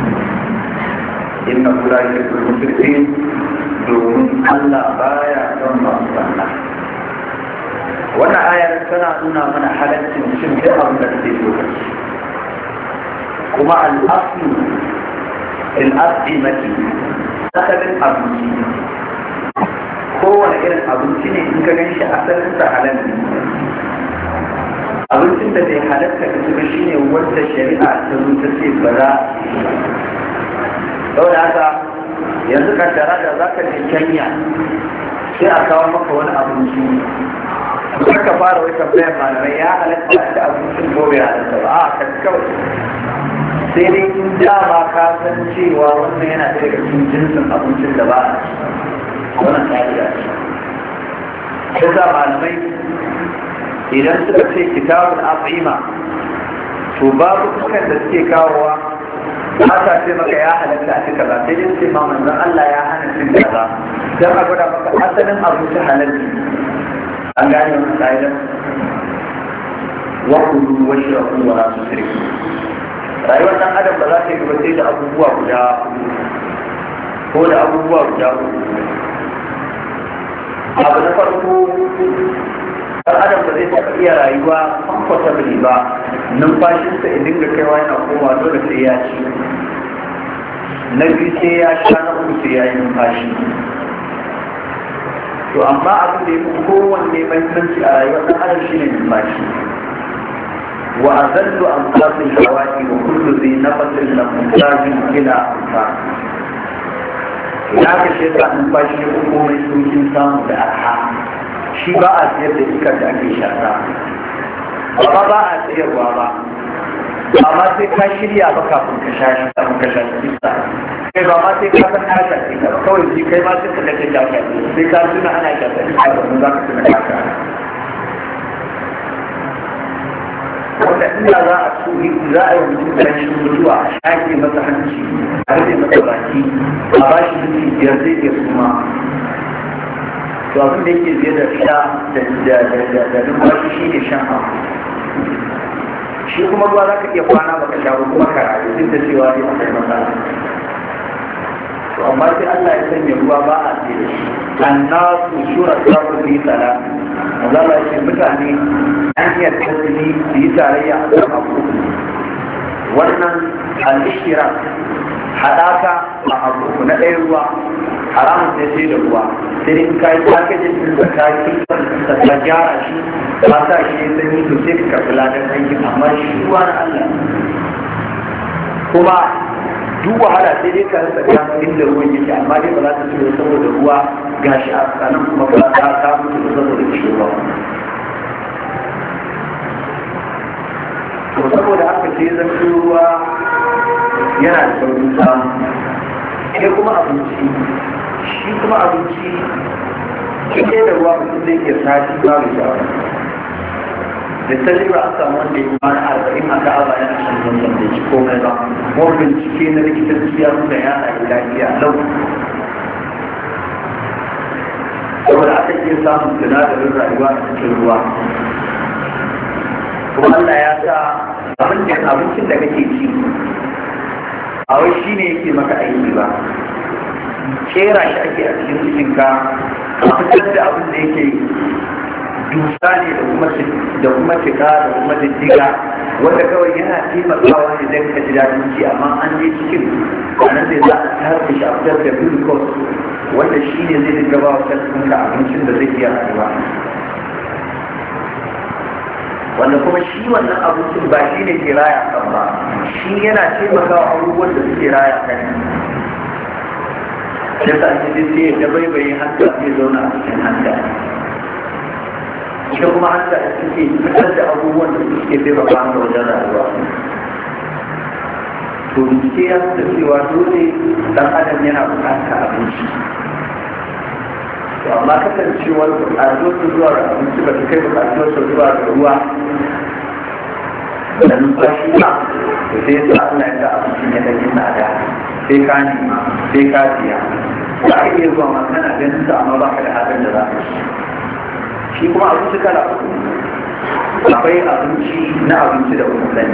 inna kula da musrifin domin Allah baya son masu sanna wannan ayar tana nuna mana halaccin cin duk abin da ke lokaci kuma al-aslu al-as'imati asalin abinci kowane irin abinci ne in ka ganshi asalin sa halal ne abincin da bai halatta ka ci ba shine wanda shari'a ta zo ta ce ba za saboda haka yanzu kaddara da za ka je Kenya sai a kawo maka wani abinci ka fara wai tambayar malamai ya halatta da abincin gobe halatta ba a kan kawai sai dai in dama ka san cewa wannan yana daga cikin jinsin abincin da ba a wannan kariya ce sai malamai idan suka ce kitabul aqima to babu dukkan da suke kawowa ba ta ce maka ya halatta a cika ba sai dai ce ma manzon Allah ya hana cin kaza dan a gwada maka asalin abu ta halalci an gane wannan ƙa'idar wa kulu wa shrabu wa la tusrifu rayuwar dan adam ba za ta yi ba sai da abubuwa guda ko da abubuwa guda abu na farko ɗan adam ba zai taɓa iya rayuwa comfortably ba numfashinsa ya dinga kaiwa yana kowa dole sai ya ci na biyu sai ya sha na uku sai ya yi numfashi to amma abin da ya fi kowanne mahimmanci a rayuwar ɗan adam shine numfashi wa azallu an qasil hawaki wa kullu zai nafasin lam mutajin ila amfa ya kashe sa numfashi ya fi komai saukin samu da arha shi ba a siyar da iskar da ake shaka ba ba a siyarwa ba amma sai ka shirya ba kafin ka sha shi kafin ka sha shi kai ba ma sai ka san ka sha shi ba kawai shi kai ma sai ka kace sha shi sai ka tuna ana sha shi ba za ka tuna ka sha wanda inda za a turi za a yi mutum da rashin mutuwa a shaƙe masa hanci a rage masa baki a ba shi minti biyar zai iya suma to abin da yake zai da sha da numfashi shi ne shan abu shi kuma ruwa za ka iya kwana baka sha ba kuma ka rayu duk da cewa ne a kai matsala to amma sai Allah ya sanya ruwa ba a ce da shi annasu shura sabu fi salat Allah ya ce mutane an yarda su yi tarayya a kan abu wannan al-ishtirak hadaka a abu na ɗaya ruwa haramun sai sai da ruwa sai dai in ka yi packaging din da ka yi da ka gyara shi ba sa shi ne sanyi to sai ka karɓi ladan aikin amma shi ruwa na Allah kuma duk wahala sai dai ka rasa gano inda ruwan yake amma dai ba za ta ciro saboda ruwa gashi a tsanan kuma ba ta ta mutu saboda ciwo ba to saboda haka sai zan ruwa yana da saurin samu sai kuma abinci shi kuma abinci kike da ruwa mutum zai iya sati babu shawara da ta ba an samu wanda ya kwana arba'in a ka'aba yana shan zanzan da ci komai ba kuma bincike na likitanci ya nuna ya rayu lafiya lau saboda aka iya samun sinadarin rayuwa a cikin ruwa kuma Allah ya sa abincin da kake ci a wai shi ne yake maka aiki ba kera shi ake a cikin cikinka a fitar da abin da yake dusa ne da kuma cika da kuma diddiga wanda kawai yana taimakawa ne don ka ji daɗin ci amma an je cikin nan zai za a tarar da shi a fitar da glucose wanda shi ne zai dinga ba wa kanka abincin da zai iya rayuwa wanda kuma shi wannan abincin ba shi ne ke raya kan ba shi yana taimakawa abubuwan da suke raya kan ya sa ne sai ya dabaibaye hanta zai zauna a cikin hanta ita kuma hanta da suke fitar da abubuwan da suke taimaka da wajen rayuwa to ke ya da cewa dole dan adam yana bukatar abinci to amma kasancewar buƙatuwarsa zuwa ga abinci ba ta kai buƙatuwarsa zuwa ga ruwa da numfashi ba to sai ya sa Allah ya ga abincin ya ɗan tsada sai ka nema sai ka siya za ka iya zuwa ma kana ganin sa amma ba ka da halin da za ka ci shi kuma abinci kala uku akwai abinci na abinci da kuma sani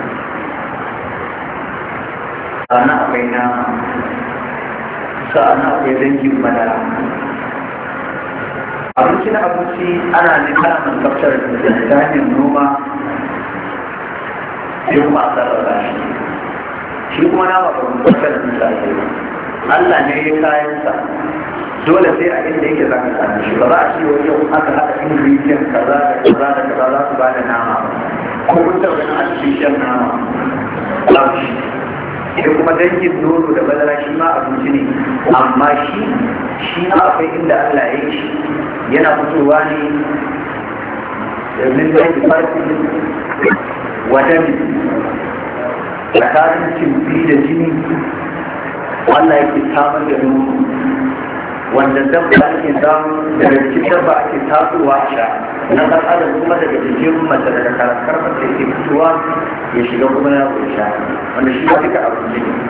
sannan akwai nama sannan akwai dangin madara abinci na abinci ana ne ana manufacturar da ta hanyar noma sai kuma a sarrafa shi shi kuma nama ba manufacturar da ta hanyar Allah ne ya kayansa dole sai a inda yake za ka sami shi ba za a ce wa yau aka haɗa ingredient kaza da kaza da kaza za su ba da nama ko kun taɓa ganin artificial nama laushi sai kuma dangin nono da madara shi ma abinci ne amma shi shi ma akwai inda Allah ya yi shi yana fitowa ne min dangin farfi wadami tsakanin cimbi da jini Allah yake samar da nono wanda dabba ake samu daga cikin dabba ake tasowa a sha na ɗan adam kuma daga jikin mace daga karakar mace ke fitowa ya shiga kuma ya kunsha wanda shi ya duka abinci ne.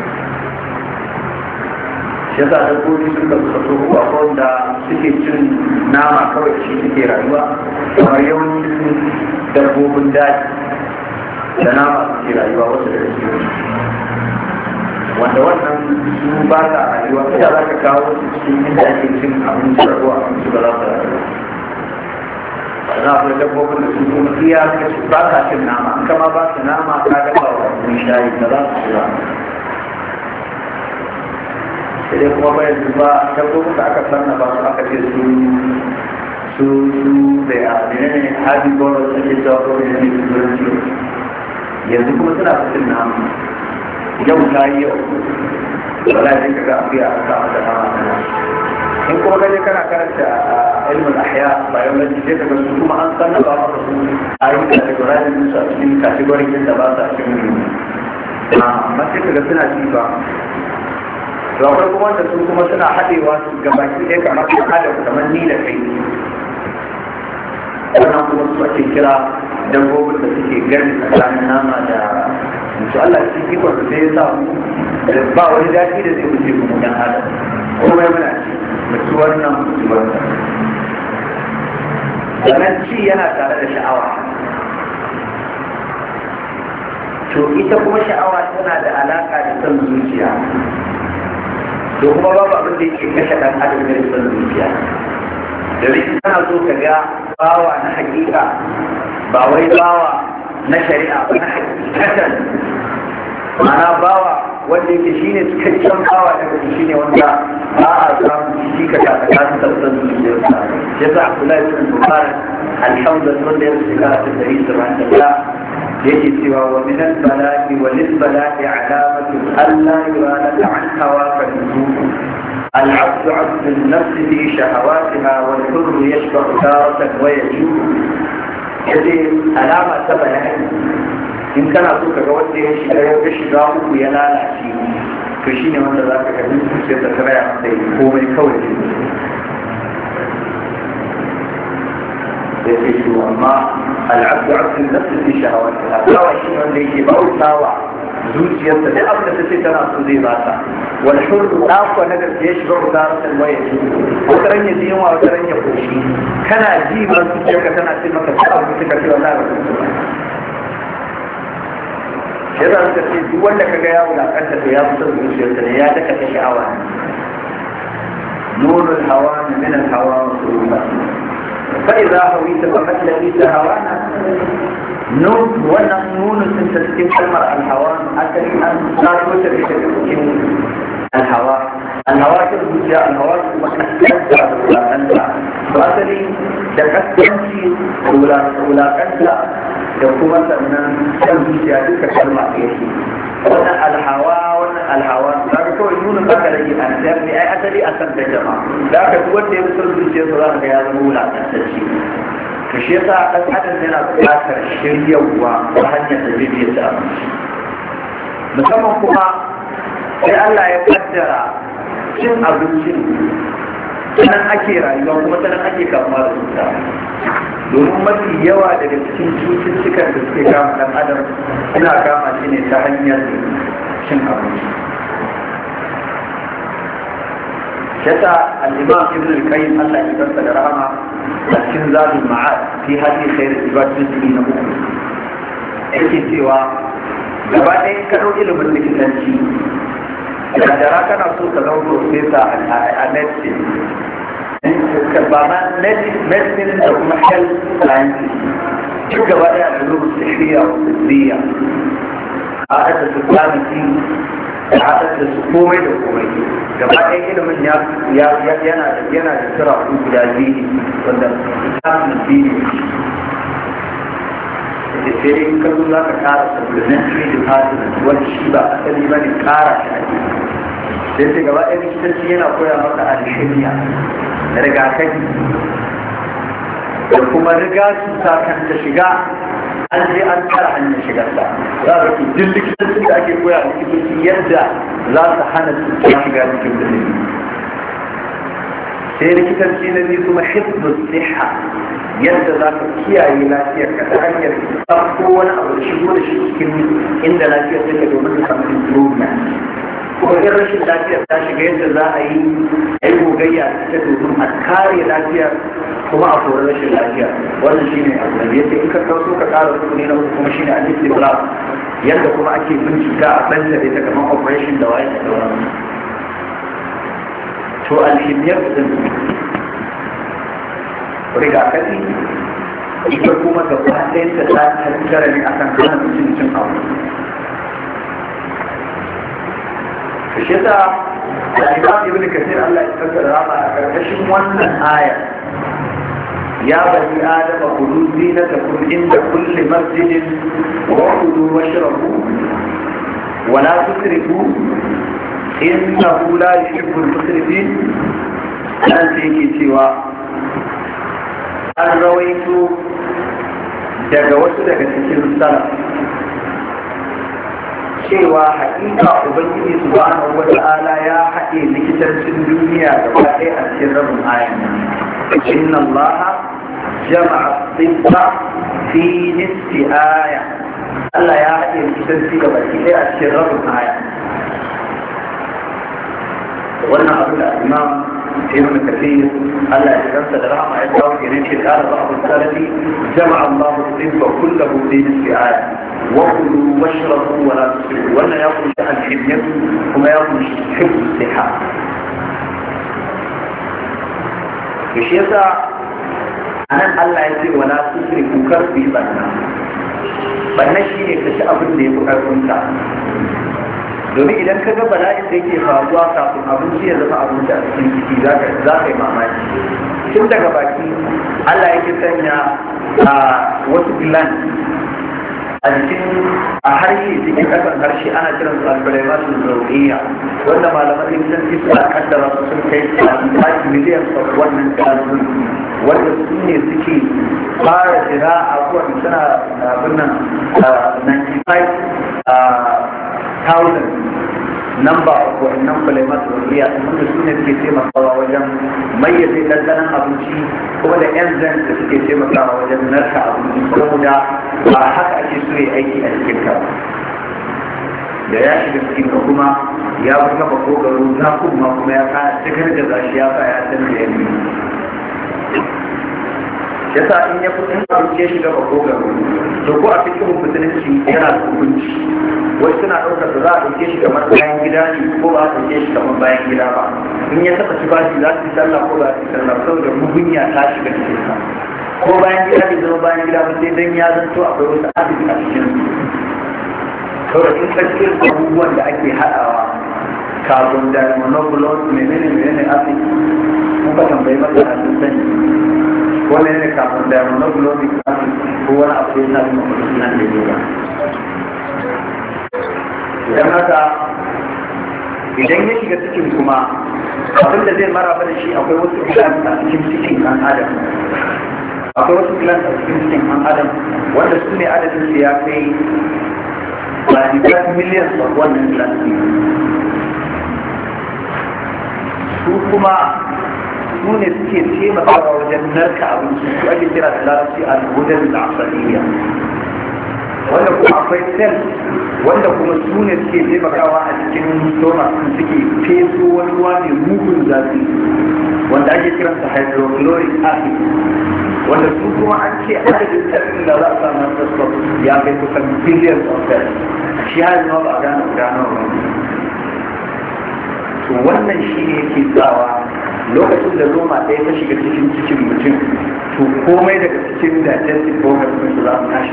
shi yasa dabbobi suka kaso kuwa wanda suke cin nama kawai shi suke rayuwa kamar yawancin dabbobin daji da nama suke rayuwa wasu da suke wanda wannan su ba ta rayuwa ita za ka kawo su cikin inda ake cin abinci da ruwa abinci ba za su rayuwa na akwai dabbobin da su kuma iya kashi ba ta cin nama an kama ba su nama ka gaba wa abin shayi da za su shira sai dai kuma bayan duba dabbobin da aka sanna ba su aka ce su su su da ya ne ne hadi goro da ke jawo ne ne su zuwa yanzu kuma suna cin nama yau ta yi yau wala sai kaga afiya a sa mata nama in kuma kaje kana karanta ilmin ahya biology sai kaga su kuma an san ba maka su a yi categorizing din su a cikin category din da ba sa cikin amma sai kaga suna ci ba to akwai kuma wanda su kuma suna haɗewa su gabaki ɗaya kamar su adam kamar ni da kai wannan kuma su ake kira dabbobin da suke gani tsakanin nama da to Allah cikin ikon da sai ya sa ba wani daɗi da zai wuce mu dan adam kuma ya muna ci mutu wannan mutu wannan sannan ci yana tare da sha'awa to ita kuma sha'awa tana da alaka da son zuciya to kuma babu abin da yake kashe ɗan adam da son zuciya domin kana so ka ga bawa na hakika ba wai bawa na shari'a ba na hakikatan ma'ana bawa wanda yake shine cikakken bawa da kuma shine wanda ba a samu shi ka ta tsakanin sassan zuciyarsa ya sa Abdullahi bin Mubarak alhamdulillah wanda ya rubuta a cikin saba'in da yake cewa wa min al-bala'i wa lil-bala'i alamatu alla yurada an hawa ka nuzul العبد عبد النفس في شهواتها والحر يشبع تارة ويجوع يجي علامة سبعة إن كان أقولك قوات يشبع ويلا لا شيء فشين من ذاك كذب سيتكرع هو من كون يجي ما العبد عبد النفس في شهواتها لا شيء من يجي أو ساوى zuciyarsa duk abin da ta ce tana so zai ba ta wal hurru akwa na gaske ya shiga udaratan waya ji wata ran ya ji yunwa wata ran ya koshi kana ji ba zuciyarka tana ce maka ta abu suka ce wallahi ba su ba shi yasa suka ce duk wanda kaga ya wulakanta to ya fi son zuciyarsa ne ya daka ta sha'awa nurul hawa min al hawa rasulullah fa idza hawita faqad labita hawana nun wannan nunin sun ta cikin kalmar alhawa asali an taso ta bisa cikin alhawa alhawa ta zuciya alhawa kuma kaskanta da wulakanta to asali da kaskanci wulakanta da kuma sannan kan zuciya duka kalma ɗaya ce wannan alhawa wannan alhawa kaga kawai nunin zaka rage an sayar ne ai asali a san da jama'a da aka duk wanda ya fi son zuciyarsa za ka ga ya zama wulakantacce to shi yasa ɗan adam yana buƙatar shiryawa ta hanyar da zai ci abinci musamman kuma sai Allah ya kaddara cin abincin sanan ake rayuwa kuma sanan ake kamuwa da cuta domin mafi yawa daga cikin cututtukan da suke kama ɗan adam suna kama shi ne ta hanyar cin abinci yasa al-imam ibn al-qayyim Allah ya tsara da rahama a cikin zadul ma'ad fi hadi khair ibad juz'i na uku yake cewa gaba ɗaya ka ɗau ilimin likitanci da dara kana so ka zama professor a medicine ba ma medicine da kuma health sciences duk gaba ɗaya da rubuta shari'a wa tsibbiya a haɗa su kwanaki da haɗar da su komai da komai gaba ɗaya ilimin yana da yana da tura guda biyu wanda samun biyu da sai dai ka zo za ka ƙara supplementary department wanda shi ba asali ba ne ƙara shi ake sai sai gaba ɗaya likitanci yana koya maka alshimiya rigakafi da kuma riga cuta kan ta shiga an je an tara hanyar shigarsa za a rafi duk likitancin da ake koya a likitoci yadda za su hana cuta shiga cikin birni sai likitanci na biyu kuma hifdus siha yadda za ka kiyaye lafiyar ka ta hanyar ɗauko wani abu da shigo da shi cikin inda lafiyar take domin ka samu improvement ko in rashin lafiyar ta shiga yadda za a yi a yi gogayya ta domin a kare lafiyar kuma a kori rashin lafiya. Wannan shi ne abu da yadda in ka kawo ka ƙara rukuni na uku kuma shi ne al-istibra, yadda kuma ake bincika a ɗan da ita kamar operation da waye da sauran. To alhimiyar din rigakafi ita kuma gaba ɗayanta ta tattara ne a kan hana mutum cin abu. Ka shi yasa da Imam Ibn Kathir Allah ya tsaka da rama a ƙarƙashin wannan aya ya bani adama khudhu zinatakum inda kulli masjidin wa kulu washrabu wa la tusrifu innahu la yuhibbul musrifin. nan sai yake cewa an rawaito daga wasu daga cikin salaf cewa haƙiƙa ubangiji subhanahu wa ta'ala ya haɗe likitancin duniya gaba ɗaya a cikin rabin ayan inna allaha jama'a tibba fi nisfi aya. Allah ya haɗe likitanci gaba ɗaya a cikin rabin aya. wannan abin da imam ابن كثير الله يجزاه الرحمة يدعو إليه قال بعض السلف جمع الله الطب كله في نصف آية وكلوا واشربوا ولا تسرفوا ولا يقول الحمية وما يقول حفظ الصحة. ايش يسا أنا الله يقول ولا تسرفوا كربي بنا بنا شيء يكتشف اللي يبقى كنت domin idan ka ga bala'in da yake faruwa kafin abinci ya zama abinci a cikin ciki za ka yi mamaki. Tun daga baki Allah yake sanya a wasu gland a jikin a harshe cikin kasan harshe ana kiran su albalaimatul zauriya wanda malaman likitanci suna kaddara su sun kai five million of wannan glandun wanda su ne suke fara jira a kowane suna abin nan ninety-five thousand number of wannan balaimat wariya wanda su ne suke taimakawa wajen mayyaze ɗanɗanon abinci kuma da enzymes da suke taimakawa wajen narka abinci saboda ba haka ake so ya aiki a cikin ka da ya shiga cikin ka kuma ya buga makogaro na kuma kuma ya kaya cikin da zashi ya kaya san da yanni yasa in ya fi in abinci ya shiga makogaro to ko a cikin musulunci yana da hukunci wai suna ɗaukar da za a ɗauke shi kamar bayan gida ne ko ba a ɗauke shi kamar bayan gida ba in ya taɓa shi ba shi za su yi sallah ko ba su yi sallah saboda mugunya ta shiga cikin sa ko bayan gida bai zama bayan gida ba sai dan ya zanto akwai wasu asibiti a cikin su saboda in ka cikin abubuwan da ake haɗawa carbon dioxide menene menene asibiti kuka tambayi masa a sun sani ko menene carbon dioxide ko wani abu da ya sa kuma kuma nan da ya idan haka idan ya shiga cikin kuma abin da zai maraba da shi akwai wasu gland a cikin cikin ɗan adam akwai wasu gland a cikin cikin ɗan adam wanda su ne adadin su ya kai ba miliyan of wannan gland ne su kuma su ne suke taimakawa wajen narka abinci su ake kira da larabci al-hudar da asaliya wanda kuma akwai sel wanda kuma su ne suke taimakawa a cikin stomach suke feso wani ruwa mai mugun zafi wanda ake kiransa hydrochloric acid wanda su kuma an ce adadin sel da za a samu sassan ya kai kusan billions of cells shi har zama ba a gane gano ba to wannan shi ne yake tsawa lokacin da roma ɗaya ta shiga cikin cikin mutum to komai daga cikin digestive organs su za su tashi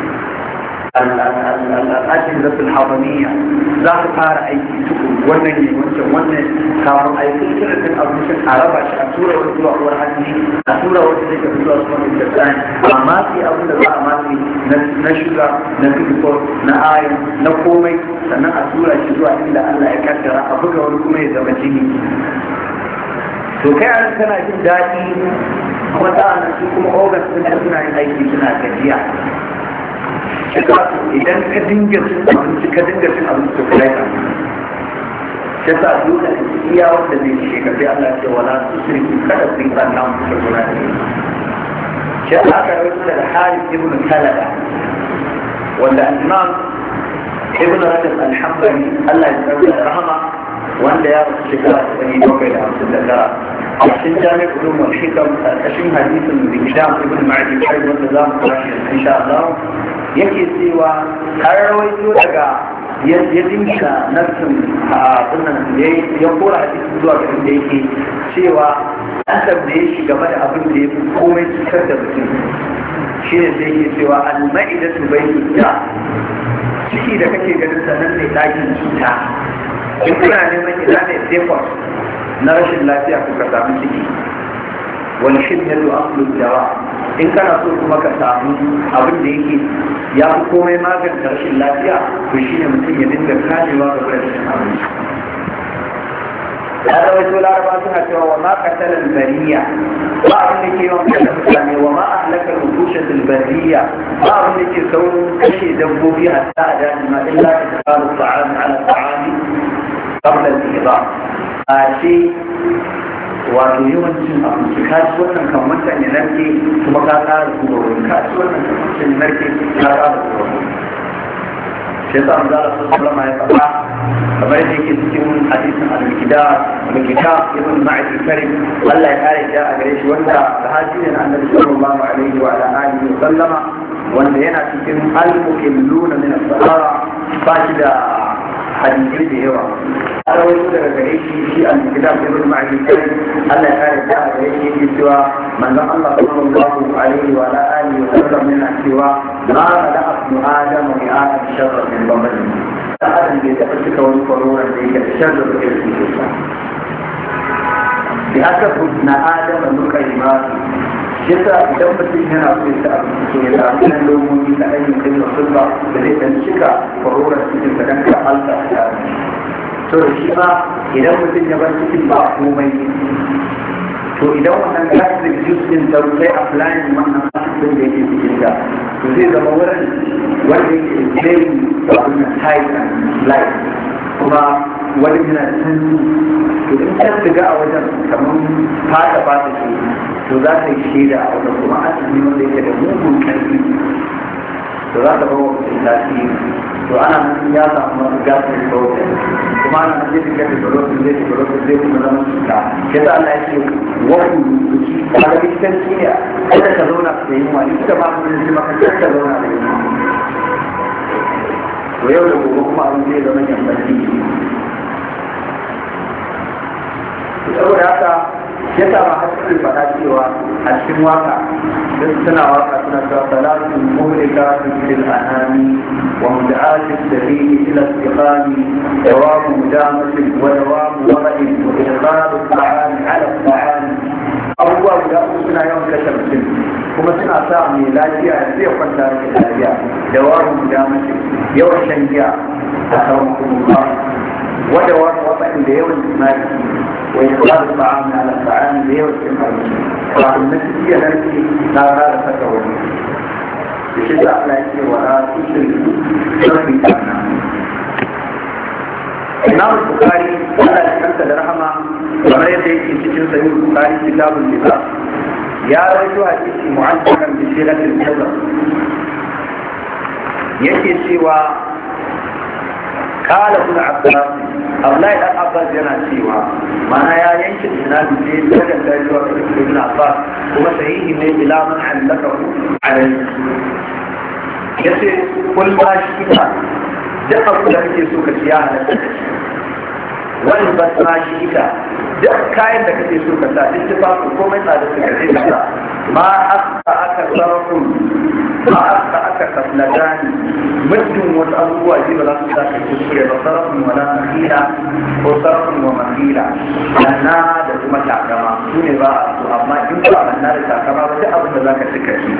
الأجهزة الهضمية لا تقار أي سكون ولا يمكن ولا كار أي سكون من أبوشن عربة أسورة ولا أول حدي أسورة ولا ذيك أسورة أسماء الجزائر ما في أبو الله ما في نشجع نكتب نآي نقومي سنة أسورة شجوع إلا الله يكسر أبوك ولكم يزمجيني to kai an kana jin daɗi kuma sa'an su kuma organs ɗin suna yin aiki suna gajiya idan ka dinga cin abinci ka dinga cin abinci to kai ka sai sa dole iya wanda zai ce ka sai Allah ya ce wala tusrifu kada ku yi sannan ku ta gona da shi aka rawaito daga Harith ibn Kalada wanda al-Imam ibn Rajab al-Hanbali Allah ya tsare da rahama wanda ya rasu shekara ta ɗari bakwai da hamsin da tara a cikin jami'ar ulum wal hikam ƙarƙashin hadisin da Hisham ibn Ma'adi kai wanda za mu tashi insha Allah yake cewa har rawaito daga ya dinka nassin a sunan ya kora hadisi zuwa ga inda yake cewa an tambaye shi game da abin da ya fi komai cutar da mutum shi ne sai yake cewa al-ma'idatu baytu da ciki da kake ganin sanan ne ɗakin cuta in kuna neman ina ne depot na rashin lafiya kuka samu ciki wani shiddatu aslu dawa in kana so kuma ka samu abin da yake ya fi komai magance rashin lafiya to shine mutum ya dinga kamewa ga rashin abinci ya rawaito laraba suna cewa wa ma qatalan bariya ba abin da ke yawan kashe mutane wa ma ahlakal mufushatil bariya ba abin da ke saurin kashe dabbobi hatta a daji ma illa ta tsaro ta'am ala ta'ami qabla al-ihram a ce wato yawancin abinci ka ci wannan kan wancan ya narke kuma ka ƙara zuwa wani ka ci wannan kan wancan ya narke ka ƙara zuwa wani shi yasa an zara sun sulama ya faɗa kamar yadda yake cikin hadisin al-mikida al-mikida ibn ma'id al-karim Allah ya kare ya a gare shi wanda sahabi ne na annabi sallallahu alaihi wa ala alihi wa sallama wanda yana cikin al-mukilluna min as-sahara ba shi da hadisi da yawa an rawaito daga gare shi shi al-mikida ibn ma'id al-karim Allah ya kare ya a gare shi yake cewa manzon Allah sallallahu alaihi wa ala alihi wa sallam yana cewa ma da abnu adam wa adam sharra min babani da adam bai taɓa cika wani kwaroron da yake da sharra da yake da bi aka na adam nuka imani yasa idan mutum yana so ya ta abinci ya samu nan lomomi na ayyukan da sulba da zai dan cika kwaroron cikin ka dan ka alta da to da shi ma idan mutum ya bar cikin ba komai to idan wannan gastric juice din da sai applying wannan acid da yake cikin ka to zai zama wurin wanda yake very wannan tight and light kuma wani yana sanyi to in ka shiga a wajen kamar fata fata ce to za ta yi shaida a wajen kuma asibiti wanda yake da mugun ƙarfi to za ta bawa mutum tasiri to ana nan ya samu masu gastric problem kuma ana nan zai shiga da problem zai shiga problem zai kuma zama cuta ya sa Allah ya ce wasu duki a ga likitanci ne kada ka zauna da yunwa likita ma kuma zai maka kada ka zauna da yunwa to yau da gobe kuma abin zai zama yammaci saboda haka ya sa ma hasken faɗa cewa a cikin waka don suna waka suna cewa salatun muhlika fil anami wa mud'atin sabili ila istiqami dawamu mudamatin wa dawamu wamadin wa idqalu ta'ani ala ta'ani abubuwa guda uku suna yawan kashe mutum kuma suna sa mai lafiya ya zai kwanta da lafiya dawamu mudamatin yawan shan giya a karon kuma wada wata da yawan jima'i وإخراج الطعام على الطعام ليوم الإمام والنسية التي لا غير فتوى بشدة على شيء ولا تشرك شرك كنا الإمام البخاري قال لك الرحمة وما يدعي في سجن البخاري كتاب اللباس يا رجل حديث معلقا بصيغة الجزر يجي سوى قال ابن عباس Abdullahi dan Abbas yana cewa mana ya yanke tunanin ne daga dajuwa ibn Abbas kuma sahihi ne ila man allaka alai yace kul ba shi ka da abu da kake so ka ci ya halatta wani ba ma shi ka duk kayan da kake so ka sa duk tufafi komai tsada su kaje ka sa ma aka aka sarrafu ma aka aka kasladani muddin wasu abubuwa ji ba za su sa kai kuskure ba sarrafin wala mahila ko sarrafin wa mahila anna da kuma takama su ne ba a so amma in ba anna da takama ba duk abin da za ka cika shi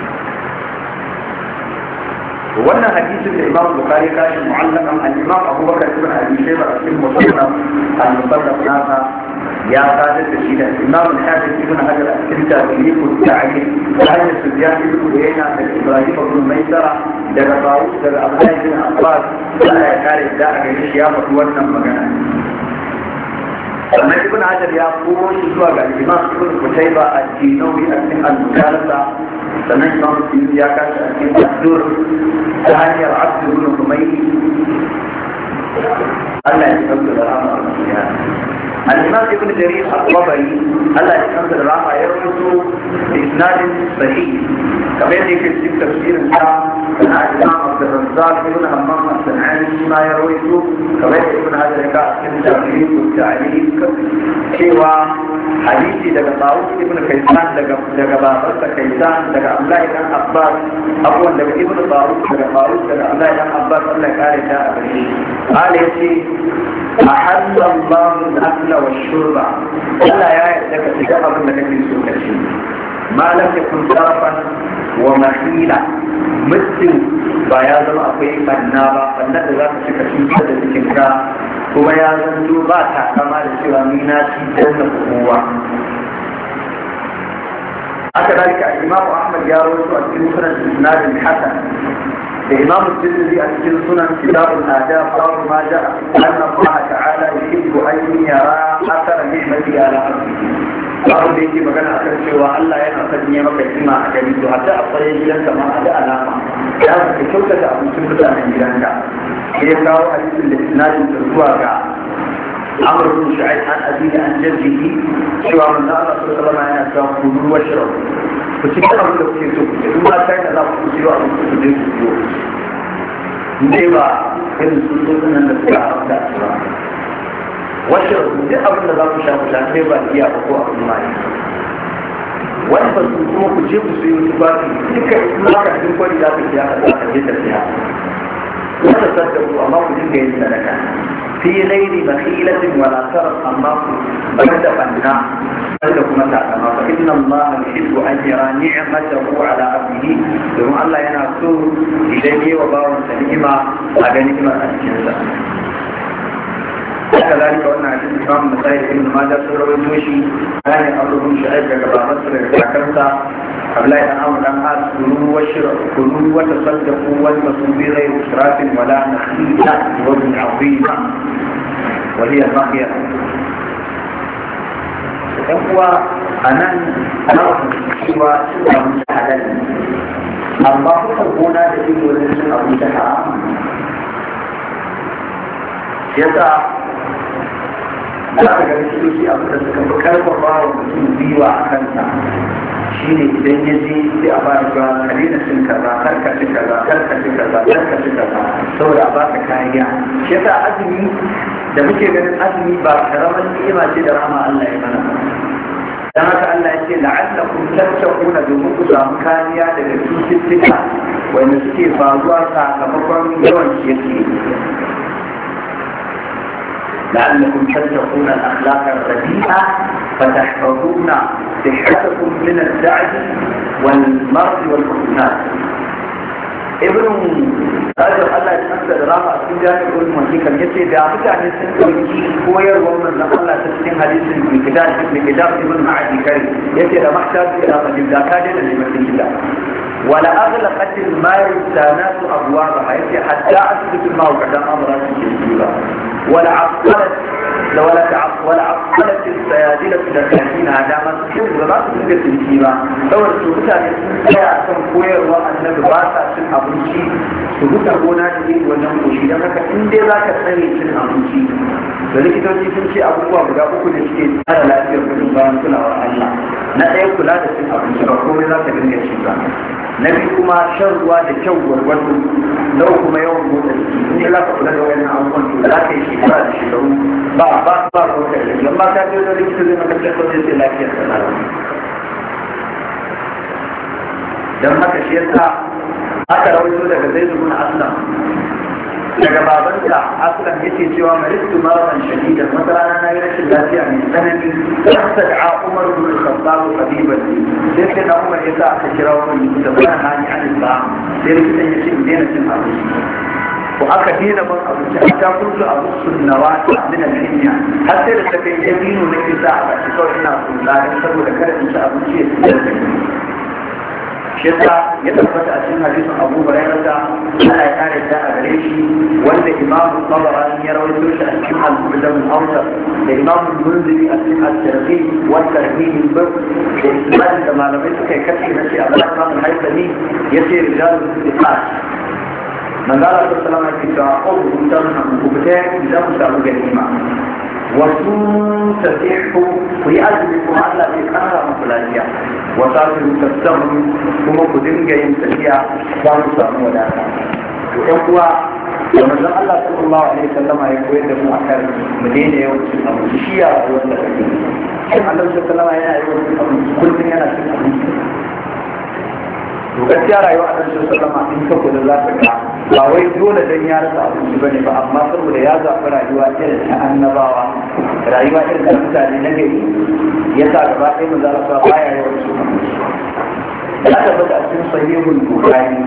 wannan hadisin da Imam Bukhari ya kashi mu'allakan al-Imam Abu Bakar ibn Abi Shayba a cikin Musannaf al-Musaddaq nasa ya sadar da shi da Imam al-Hafiz ibn Hajar a cikin Tawhid al-Ta'lim da hanyar Sufyan ibn Uyayna da Ibrahim ibn Maysara daga Dawud daga Abdullah ibn Abbas Allah ya kare da a gare shi ya faɗi wannan magana sannan ibn hajar ya koro shi zuwa ga imam ibn kutaiba a dinawi a cikin al-mujalasa sannan imam suyuti ya kashi a cikin addur ta hanyar abdu ibn humaydi Allah ya kamta da rahama a الإمام ابن جرير الطبري الله يحمد الرحمة يروي بإسناد صحيح كما يأتي في تفسير الشام كان الإمام عبد الرزاق ابن همام الصنعاني ما يروي كما يأتي ابن هذا الكاس في التعليق والتعليق سوى حديثي لك طاووس ابن كيسان لك بابا كيسان لك الله بن عباس أقول لك ابن طاووس لك طاووس لك الله بن عباس الله قال جاء به قال يأتي أحل الله الأكل والشرب ألا يعيدك تجاه أنك في سوء ما لم يكن شرفا ومحيلا مثل بياض أقوي النابا فالناد ذات شكشين سد الشكرا وبياض دوبات كما لسوامينا سيدنا قوة كذلك الإمام أحمد يروي في مسند الإسناد الحسن الإمام الترمذي في سنن كتاب الآداب قال ما جاء أن الله تعالى يحب أن يرى أثر نعمته على عبده. قالوا بيجي مكان أثر سوى الله ينصر نعمك فيما أجلته حتى أصلي جلسة ما أدى ألامة. كان في شوكة أبو سبطة من جلسة. هي قالوا حديث الإسناد الرسول عمرو بن شعيب عن أبيه عن جده سوى من الله صلى الله عليه وسلم كلوا واشربوا. وشكرا لك في سوء ما كان لا تسيروا أن تسيروا نيبا إن سلطنا نتبع رفض أسرع واشربوا دي أبن الله شاء الله نيبا إياه أقوى الماء وأنت سلطنا كجيب سيئوا تباكي تلك إسماك تنقل إلى بسياحة ذات جيدة فيها وتصدقوا الله كجيب جيدة لك في ليل مخيلة ولا ترى الله بعد فناء لكم تعلم فإن الله يحب أن يرى نعمته على عبده ثم الله ينصر إليه وباو سليما على نعمة الجنة كذلك قلنا عن الإمام مسائل ابن ماجه سورة والجوشي كان أمر بن شعيب كما مصر ذكرت قبل أن أمر الأنهار كلوا واشربوا كلوا وتصدقوا والمصوم بغير إسراف ولا نخيلة وزن عظيمة وهي المخية هو أنا نعرف سوى سوى مساعدة الله هنا الذي يرسل أبو جهام يسعى za ka gani shi abin da suka fi karfafa wa mutum biyu a kansa shi ne idan ya je sai a ba da ka daina cin kaza karka ci kaza karka ci kaza karka ci kaza saboda a baka kariya shi yasa azumi da muke ganin azumi ba karamar ni'ima ce da rahama Allah ya mana dan haka Allah ya ce la'allakum tattaquna domin ku samu kariya daga cututtuka wanda suke faruwa sakamakon yawan ciye-ciye لعلكم تتقون الأخلاق الرديئة فتحفظون صحتكم من الزعج والمرض والخصوصات. ابن هذا الله يتمثل دراما في جانب المسيح كم يسير بعضك عن السنة كوير ومن الله تسليم حديث الكتاب الكتاب ابن معادي كريم يسير محتاج إلى قدم ذاكاجة للمسيح الله ولا أغلقت الماء السانات أبوابها يسير حتى أثبت الماء بعد أمرات الجسيبة ولا عقلت ولا تعق ولا عقلت السيادلة الثلاثين عدامة كل ما تنقل الجسيبة أول سبوتا يسير أكثر كوير وأن باسا سن أبنشي سبوتا هنا جديد ونموشي لأنك إن دي ذاك تسري سن أبنشي فلكتوتي سنشي أبوها بقابوكو نشكي أنا لا أتير من بان كلا الله نأيك لا تسن أبنشي ركومي ذاك بني الشيطان نبي كما شروا لكور والو لو كما يوم موتا إني لا تقول لك وين أعوان لا تيشي لا تيشي با با با لما كان يقول لك تزي ما كنت تقول لك لا كيف dan haka shi yasa aka rawaito daga Zaid ibn Aslam daga babansa Aslam yace cewa maristu maradan shadidan masarana na yi rashin lafiya mai tsanani fastad'a Umar ibn al-Khattab tabiban sai sai da Umar yasa aka kira wani da bana hani an ba sai likitan yace in daina cin abinci ko aka daina ban abinci ta kullu abu sunnawa min al-hinya har sai da take yabino nake sa a baki kawai ina sunna dan saboda kada in ci abinci ya shi yasa ya tabbata a cikin hadisin Abu Hurairah da Allah ya kare ta a gare shi wanda Imam Tabarani ya rawaito shi a cikin Al-Mujam al-Awsat da Imam Al-Munziri a cikin Al-Targhib wa Tarhib da isnad da malamai suka yi kashi na shi Allah Imam Al-Haythami yace rijalul thiqat manzala sallallahu alaihi wasallam ko mutan ku fita da ku samu ganima wasu tafihu ku yi azumi kuma Allah zai kara muku lafiya wa safiru tasamu kuma ku dinga yin tafiya za ku samu wadata to ɗan uwa da manzon Allah sallallahu alaihi wasallam ya koyar da mu akan mu daina yawancin abu shi ya wanda kake shin Allah sallallahu alaihi wasallam yana yawancin abu kullum yana cin abinci to gaskiya rayuwa a cikin sallama in ka kula za ka ga ba wai dole dan ya rasa abinci bane ba amma saboda ya zaɓi rayuwa irin ta annabawa rayuwa irin ta mutane na gari ya sa gaba ɗaya mu zara sa baya yawan su ya tabbata a cikin sahihul bukhari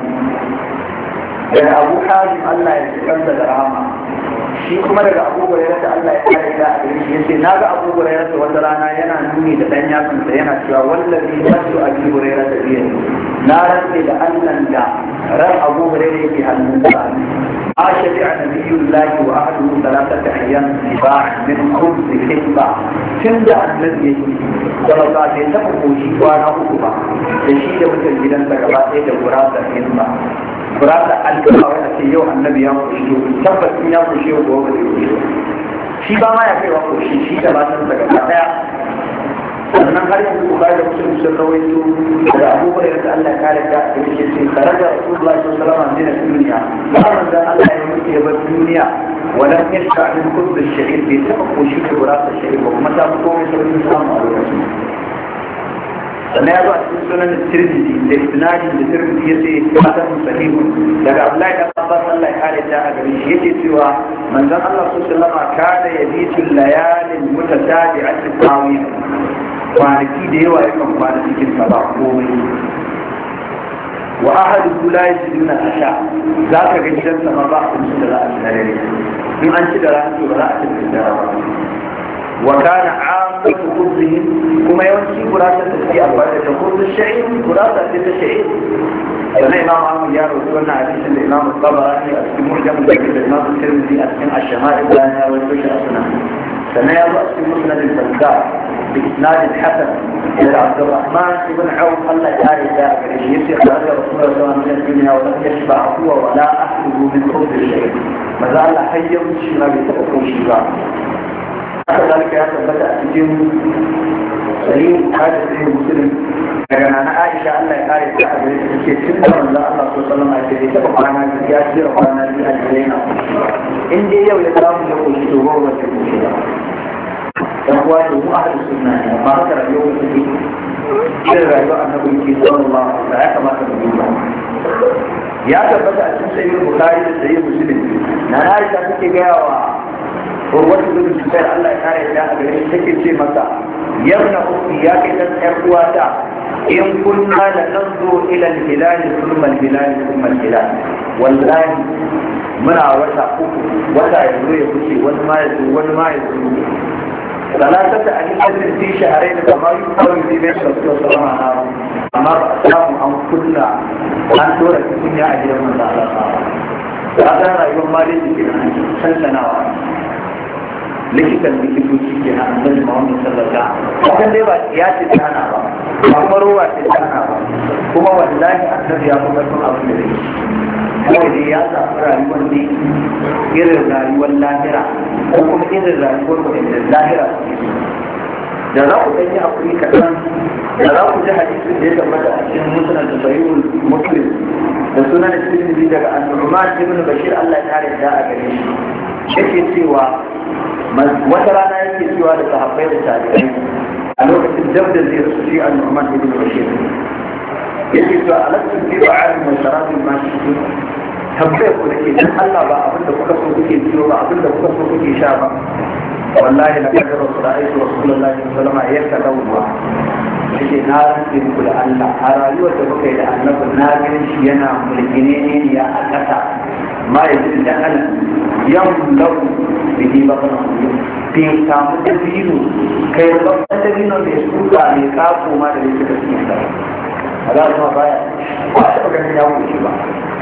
daga Abu Hazim Allah ya tsanta da rahama shi kuma daga Abu Hurairah da Allah ya kare da shi yace naga Abu Hurairah wata rana yana nuni da dan yatsun sa yana cewa wallahi nafsu Abu Hurairah da biyan na rantse da Allah da ran Abu Hurairah yake hannunsa a shari'a nabiyullahi wa ahluhu thalathata ayyam ba' min khubz hibba tunda annabi yake da ba ta taba koshi kwana uku ba da shi da mutan gidansa gaba ɗaya da gurasa hibba burata alƙawa wanda ce yau annabi ya kushe tabbas in ya kushe wa gobe da kushe shi ba ma ya kai wa kushe shi da matan daga daya sannan har yanzu ku da mutum sun rawaito da abubuwan da Allah kare da da yake ce daraja Rasulullahi sallallahu alaihi wasallam din duniya ba da Allah ya mutu ya bar duniya walam yashfa min kulli shay'in bi tafakushi da burata shay'in ba kuma ta komai sai samu a lokacin sannan ya zo a cikin sunan tirmidhi da isnadi da tirmidhi yace hasan sahih daga Abdullahi da Abbas Allah ya kare ta a gare shi yake cewa manzon Allah sallallahu alaihi wasallam kana yabitu layalin mutatabi'ati tawil kwanaki da yawa yakan kwana cikin sa ba komai wa ahadu la yajiduna asha za ka ga gidansa ma ba abinci da za a ci na dare in an ci da rana to ba za a ci da dare ba وكان عامة خبزهم كما يوانسي قراسة تسكي أبدا خبز الشعير قراسة الشعير كان إمام عامل يا رسولنا حديث الإمام الطبراني أسكي محجم الإمام الترمذي أسكي الشمائل لنا والبشر أسنا كان يروى أسكي مسند البزار بإسناد الحسن إلى عبد الرحمن بن عوف الله تعالى ذاك يسير هذا رسول الله صلى الله عليه وسلم ولم يشبع هو ولا أهله من خبز الشعير ما زال حيا ما بيتبقوا شباب haka zalika ya tabbata a cikin sahih hadisi sahih muslim daga nana Aisha Allah ya kare ta a gare ta ce tun da manzo Allah sallallahu alaihi wasallam ya ce kwana ya jira kwana biyu a jirena in dai yau ya samu ya koshi to gobe ta koshi ba dan kuwa to mu ahlus sunna ne amma haka rayuwar mu take irin rayuwar annabi ke sallallahu alaihi wasallam ya kamata mu duba ya tabbata a cikin sahih Bukhari da sahih Muslim nana Aisha take gaya wa wata gudun cutar Allah ya kare ta a gare take ce masa yabna ukhti ya kai dan yar uwata in kunna la nanzu ila al-hilal thumma al-hilal thumma al-hilal wallahi muna wata uku wata yanzu ya fice wani ma ya zo wani ma ya zo ثلاثة أيام في شهرين كما يقول في بيت رسول الله صلى الله عليه وسلم أما بأسلام أن كنا أن دورة الدنيا أجل من الله هذا رأي مالي كنا سنسناوا likitan likitoci ke na annabi Muhammad sallallahu alaihi wasallam hakan dai ba ya ce tana ba ba kuma ruwa ce tana ba kuma wallahi annabi ya kuma san abin da yake kawai dai ya zaɓi rayuwar ne irin rayuwar lahira ko kuma irin rayuwar da lahira da za ku ɗanyi hakuri kaɗan da za ku ji hadisin da ya tabbata a cikin musnad da sahihul muslim da sunan tirmidhi daga an-Nu'man ibn Bashir Allah ya kare da a gare shi yake cewa wata rana yake cewa da sahabbai da tabi'ai a lokacin dab da zai rasu shi an-Nu'man ibn Bashir yake cewa alastu bi ba'al wa sharabin ma shi tabbai ko dake dan Allah ba abinda kuka so kuke ciyo ba abinda kuka so kuke sha ba wallahi la kadar ra'aytu rasulullahi sallallahu alaihi wasallam yakadawa yake na rantsi muku da Allah a rayuwar da muka yi da annabi na ganin shi yana mulkine ne ya a ƙasa ma yanzu da an yamlau bihi bakana bai samu dabino kai babban dabino mai suka mai kako ma da yake da cikin sa Allah kuma baya ba a taɓa ganin ya wuce ba.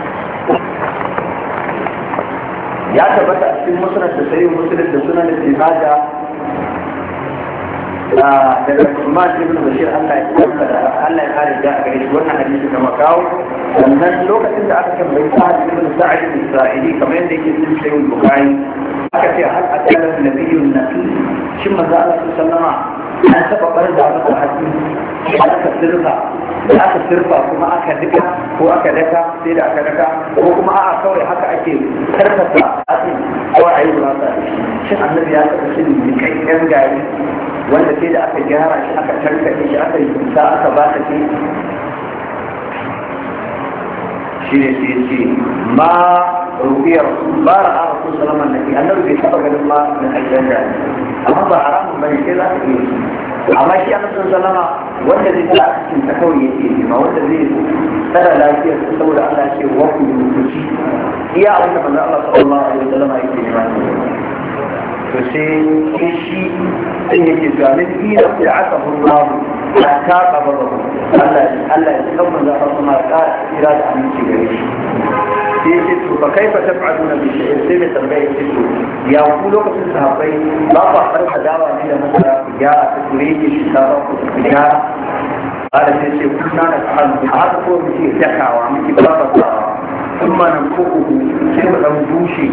ya tabbata a cikin musnad da sahih muslim da sunan ibn majah daga Umar ibn Bashir Allah ya tabbata Allah ya kare da gare shi wannan hadisi da makawo sannan lokacin da aka tambayi Sa'id ibn Sa'id al-Sa'idi kamar yadda yake cikin sahih Bukhari aka ce hal atala nabiyyun nabi shin manzo Allah sallama an taba bar da masa hadisi aka sirfa da aka sirfa kuma aka dika ko aka daka sai da aka daka ko kuma a'a kawai haka ake karkata ko ayi rasa shin annabi ya taba shin kai yan gari wanda sai da aka gyara shi aka tarkace shi aka yi sa aka ba ta ce shi ne sai ce ma rufiyar ba ra'a rasul sallallahu alaihi wasallam annabi bai taba ganin ma na ajiyar da amma ba haramun bane sai za ka yi amma shi annabi sallallahu alaihi wanda zai ta cikin ta kawai yake yi ma wanda zai tsara lafiyar saboda Allah ya ce wa ku rubuci iya abin da manzo Allah sallallahu alaihi wasallam yake nema to sai shi din yake cewa min ila da aka Allah ya ta kabaro Allah Allah ya san manzo Allah kuma ka ira da aminci gare shi sai ce to fa kaifa taf'aluna bi shay'in sai mai tambaye ce to ya ku lokacin sahabbai ba ku farka dawa ne da masara ku ya ta kurege shi ta ba ku ya ala sai ce kuna da ta'allu haka ko muke takawa muke ba ba kuma nan ko ku sai mu dan bushe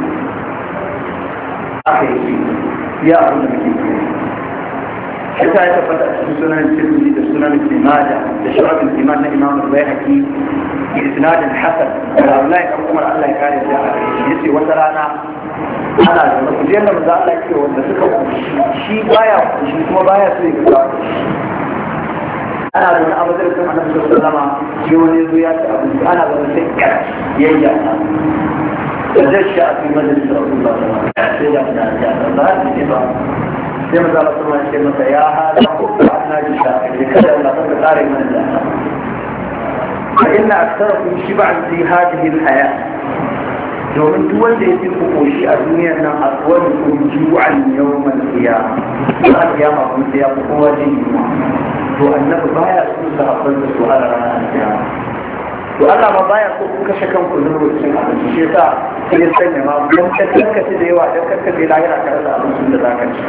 aka yi ya abin da muke shi ta yi tabbata a cikin sunan tirmidhi da sunan ibn majah da shu'ab al-iman na imam al-bayhaqi bi isnad hasan da Abdullahi ibn Umar Allah ya kare shi yace wata rana ana da kujiyar da manzo Allah yake wanda suka shi baya shi kuma baya so ya ga ana da wani abu da kuma annabi sallallahu alaihi wasallam shi wani zo ya ci abinci ana da wani sai yayya تجشأ في مجلس رسول الله صلى الله عليه وسلم لا تجيبا كما قال صلى الله عليه وسلم يا هذا أخذنا جشاء لكذا لا تتقارب من الله فإن أكثركم شبعا في هذه الحياة domin duk wanda ya fi ku koshi a duniyar nan a tsawon kun ju'an yawmal qiyama a kiyama kun sai ya fi kowa jin yunwa to annabi baya so sahabban da su a ranar kiyama to Allah ma baya so ku kashe kanku da lokacin abinci shi yasa sai ya sanya ma dan ka karkace da yawa dan karkace lahira ka rasa abincin da zaka ci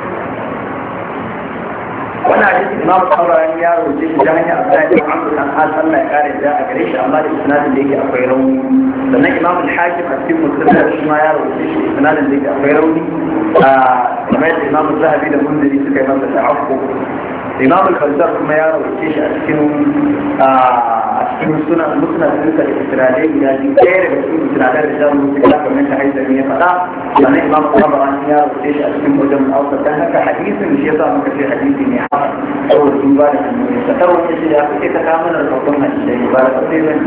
wannan hadisi Imam Tabarani ya roce shi dan hanyar Abdullahi bin Amr dan Allah ya kare da a gare shi amma da isnadin da yake akwai rauni sannan Imam al-Hakim a cikin Musnad shi ma ya roce shi isnadin da yake akwai rauni a kamar da Imam Zahabi da Mundiri suka yi masa ta'aqqub Imam al-Bazzar kuma ya roce shi a cikin a cikin sunan musnad ɗinsa da isra'ilai guda biyu ɗaya daga cikin isra'ilai da jamus suka da kamar ta haizami ya faɗa sannan Imam Tabarani ya roce shi a cikin wajen Hausa dan haka hadisin shi yasa muka ce hadisi ne saboda sun ba da hanyoyi ta taro ne shi da kuke ta kamar da babban hadisai ba da sai ban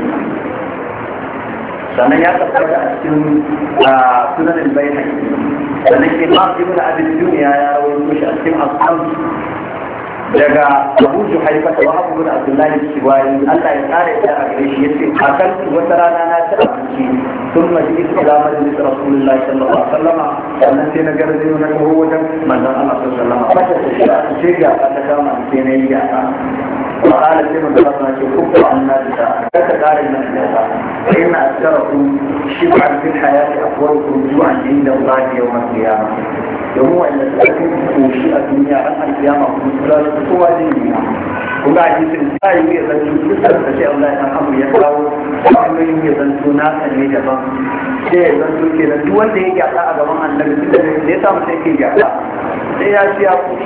sannan ya tabbata a cikin sunan al-Baihaqi sannan Imam Ibn Abi Dunya ya rawaito shi a cikin Asnaf daga Abu Juhayfa da Abu bin Abdullah al-Shiwari Allah ya kare ta a gare shi yace akan wata rana na ci abinci sun maji ila majlis Rasulullahi sallallahu alaihi wasallam sannan sai na garzayo na kawo wajen manzon Allah sallallahu alaihi wasallam fata ta shi a cikin ya ta kama sai na yi ya ta وقال سيما الله كفر عن الناس كتكار الناس فإن أكثركم شبعا في الحياة أقوالكم جوعا عند الله يوم القيامة يوم أن تكون وشيء الدنيا عن القيامة ومسلال قوة دينية كل عجيز الإنسان يزن يسر فشيء الله ينحمه يقرأ وعمل يزن سناء الهجبة شيء يزن كده دول دي يجعل أدوان النبي ليس مسيكي يجعل ليس يجعل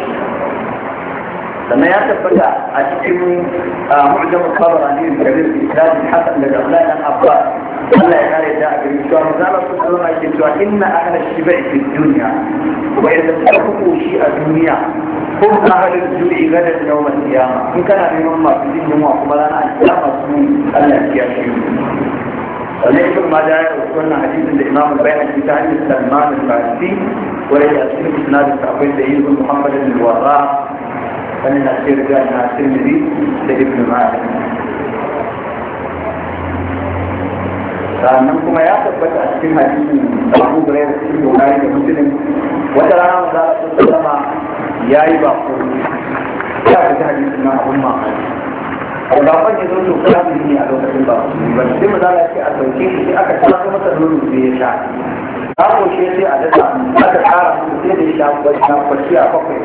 لما يثبت أتكلم معجم الطبراني الكبير في إسناد الحسن للأولاد الأبطال الله يقال جاء بالإسلام قال صلى الله عليه وسلم إن أهل الشبع في الدنيا وإذا تحققوا شيء الدنيا هم أهل الجوع غدا يوم القيامة إن كان منهم ما في الدنيا وقبلنا القيامة الله يكفيهم ولكن ما جاء وصلنا حديث الإمام البيهقي في حديث سلمان الفارسي وليس أسلم إسناد التعبير سيد محمد بن الوراق أن نأثير جاء نأثير مذي لابن مالك فأنكم يا تثبت أسلم حديث أبو هريرة في البخاري ومسلم وترى رسول الله صلى الله عليه وسلم يا إباقون يا فتح حديث ما أبو ما ba wani zo to kafin ne a lokacin ba ba sai mu zala ce a sauke shi sai aka tsaya masa nono sai ya sha ta koshe sai a dasa aka tsara musu sai da ya sha kwaci a bakwai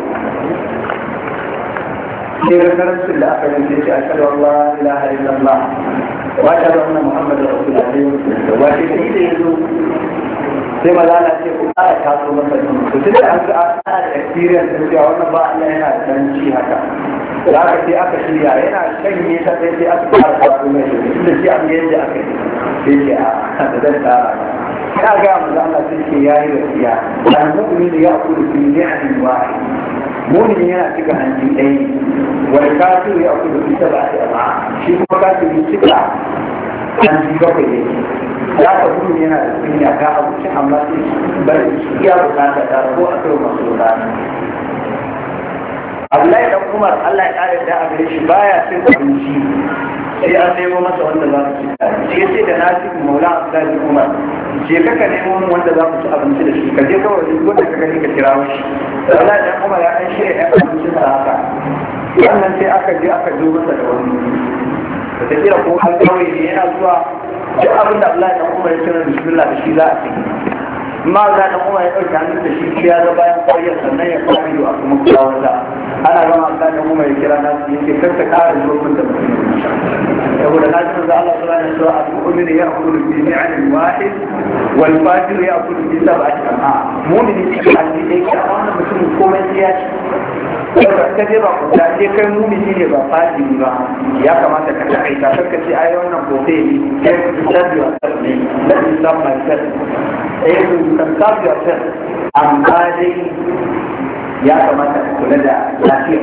sai ga karancin da aka yi sai a shaɗu Allah ilaha illallah wa shaɗu anna Muhammad Rasulullah wa shi da ita yazo sai mazala ce ku tsara taso masa nono to tunda an ga ana da experience da cewa wannan ba Allah yana da danci haka da aka sai aka shirya yana shanye ta sai sai aka fara taso mai tunda shi abin yadda aka yi sai ce a da zan tsara ya ga manzo Allah sai ce yayi wasiya al-mu'min ya'kulu fi ni'amin wahid mu'min yana cika hanji ɗaya wal kafir ya'kulu fi sab'ati am'a shi kuma kafir cika hanji bakwai ne ya ka mu'min yana da kunya ga abincin amma sai bari shi ya bukata ta rabo a kai masu bukata Abdullahi dan Umar Allah ya kare da a gare shi baya cin abinci sai an nemo masa wanda za su ci sai sai da nasi maula Abdullahi dan Umar je ka ka nemo wanda za ku ci abinci da shi ka je kawai duk wanda ka gani ka kira shi Abdullahi dan Umar ya dan shirya ɗan abincin sa haka wannan sai aka je aka zo masa da wani da ta kira ko an kawai ne yana zuwa duk abin da Abdullahi dan Umar ya kira bismillah da shi za a ci ma za ta kuma ya ɗauki hannun da shi ya ga bayan ƙwaryar sannan ya kuma ido a kuma kulawarsa ana gama ta da kuma ya kira na su yake karka ƙara zurfin da mutum saboda na cikin za Allah su ranar cewa a mu'mini ya akulu bi ni'amin wahid wal fajir ya akulu bi sab'ati am'a mu'mini cikin hadisi ɗaya ke amma wannan mutumin komai sai ya ci ka je ba ku da je kai mu'mini ne ba fajiri ba ya kamata ka takaita karka ce ai wannan kofe ne kai ku sabbi wa sabbi la yusamma sabbi eh kan sabbi wa sabbi amma dai ya kamata ka kula da lafiyar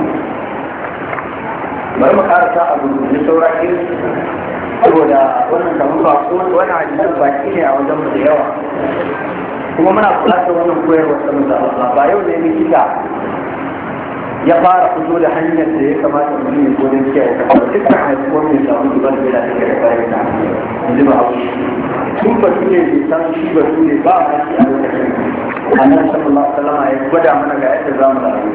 bari mu karasa abu da saura irin saboda wannan kamar ba ko wani hadisin baki ne a wajen mu da yawa kuma muna buƙatar wannan koyarwar ta musamman ba yau ne likita ya fara fito da hanyar da ya kamata mutum ya kodin kiyaye kasar dukkan haifuwar mai samun zubar da yana da bayan ta yanzu ba haushi tun ba su ne bai san shi ba su ne ba a shi a lokacin annabi sallallahu alaihi wasallam ya gwada mana ga yadda za mu rayu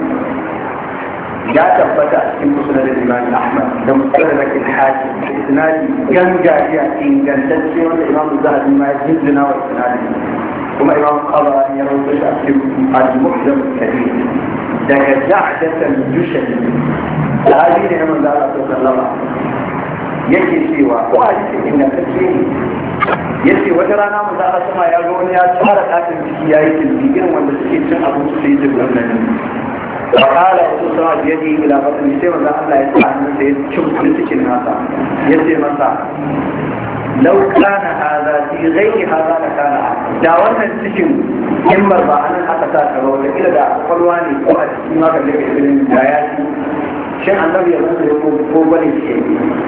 ya tabbata a cikin musulun da imam ahmad da musulun da kin haji da isnadi gangariya ingantacce wanda imam zahabi ma ya jinjina wa isnadi kuma imam qabrani ya rawaito shi a cikin al-muhjam al-kabir daga ja'datan jushani sahabi ne na manzo Allah sallallahu alaihi wasallam yake cewa ko hadisi ingantacce ne yace wata rana manzo Allah sama ya ga wani ya tsara ɗakin ciki yayi tilbi irin wanda suke cin abinci sai da wannan فقال رسول الله بيده الى بطن سيما الله يسعى من سيد كل الناس يسير مساء لو كان هذا في غير هذا لكان داونا السجن إما رضانا أقصى كبوة إلا دا قلواني قوة ما كان لك في الجايات شيء عن نبي الله يقول قوة شيء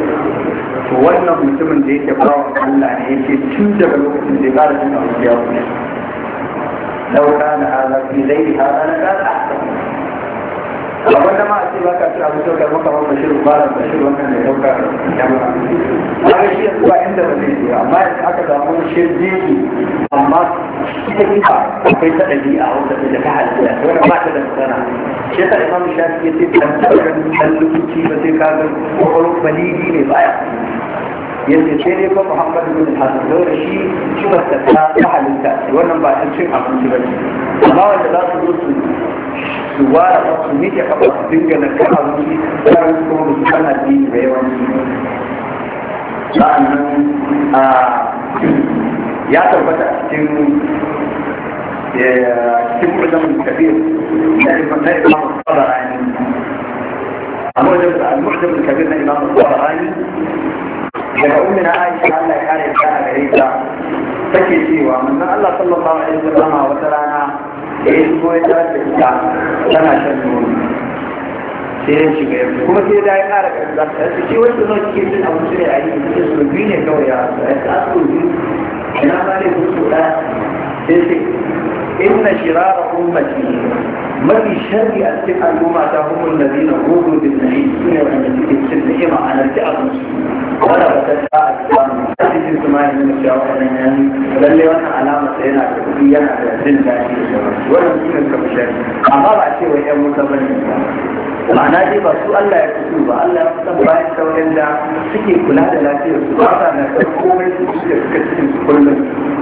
فوانا مسلم دي تقرأ الله يشي تنجب الوقت من ذكارة الأرضيات لو كان هذا في غير هذا لكان أحسن abin da ma a ce ba ka ci abu sau karɓar kamar bashiru ba da bashiru wannan da ya dauka jama'a ba shi yanzu ba inda ba zai yi amma yanzu aka samu shirjeji amma ita kifa akwai ta ɗabi'a wanda ta ta halitta wanda ba ta da matsala shi yasa imamu shafi ya ce ban taɓa ganin ɗan lokaci ba sai ka ga kwakwalwar balidi ne baya yadda sai dai kuma Muhammadu bin Hassan da shi shi ba ta ta halitta wannan ba ta cin abinci ba ne amma wanda za su zo su su wara ba su miƙe kafa su dinga na kan abinci tsarin kuma da su kan addini da yawanci sa'annan ya tabbata a cikin cikin mu'jamun kabir na imam al-Tabarani amma wajen al-mu'jam al-kabir na imam al-Tabarani daga ummina Aisha Allah ya kare ta a gare ta take cewa manzon Allah sallallahu alaihi wasallam wata rana da ya shigo ya tarar da ita tana shan nono sai ya shiga ya kuma sai da ya kara karza ta ce wanda zo kike cin abinci ne a yi ce su biyu ne kawai ya ya ta su biyu ina ba ne su da sai sai inna shirara ummati mafi sharri a cikin al'umma ta humul ladina hudu bin nahi sune wanda suke cin ni'ima a nan ta abinci wanda ba ta ta a cikin cikin su ma yana da cewa wannan yani lalle wannan alama sai yana da kuɗi yana da jin daɗi da sauransu wannan sune suka fi sharri amma ba a ce wai ƴan wuta bane ma'ana dai ba su Allah ya fito ba, Allah ya fito bayan sauran da suke kula da lafiyar su ba sa na komai su suke suka cikin su kullum.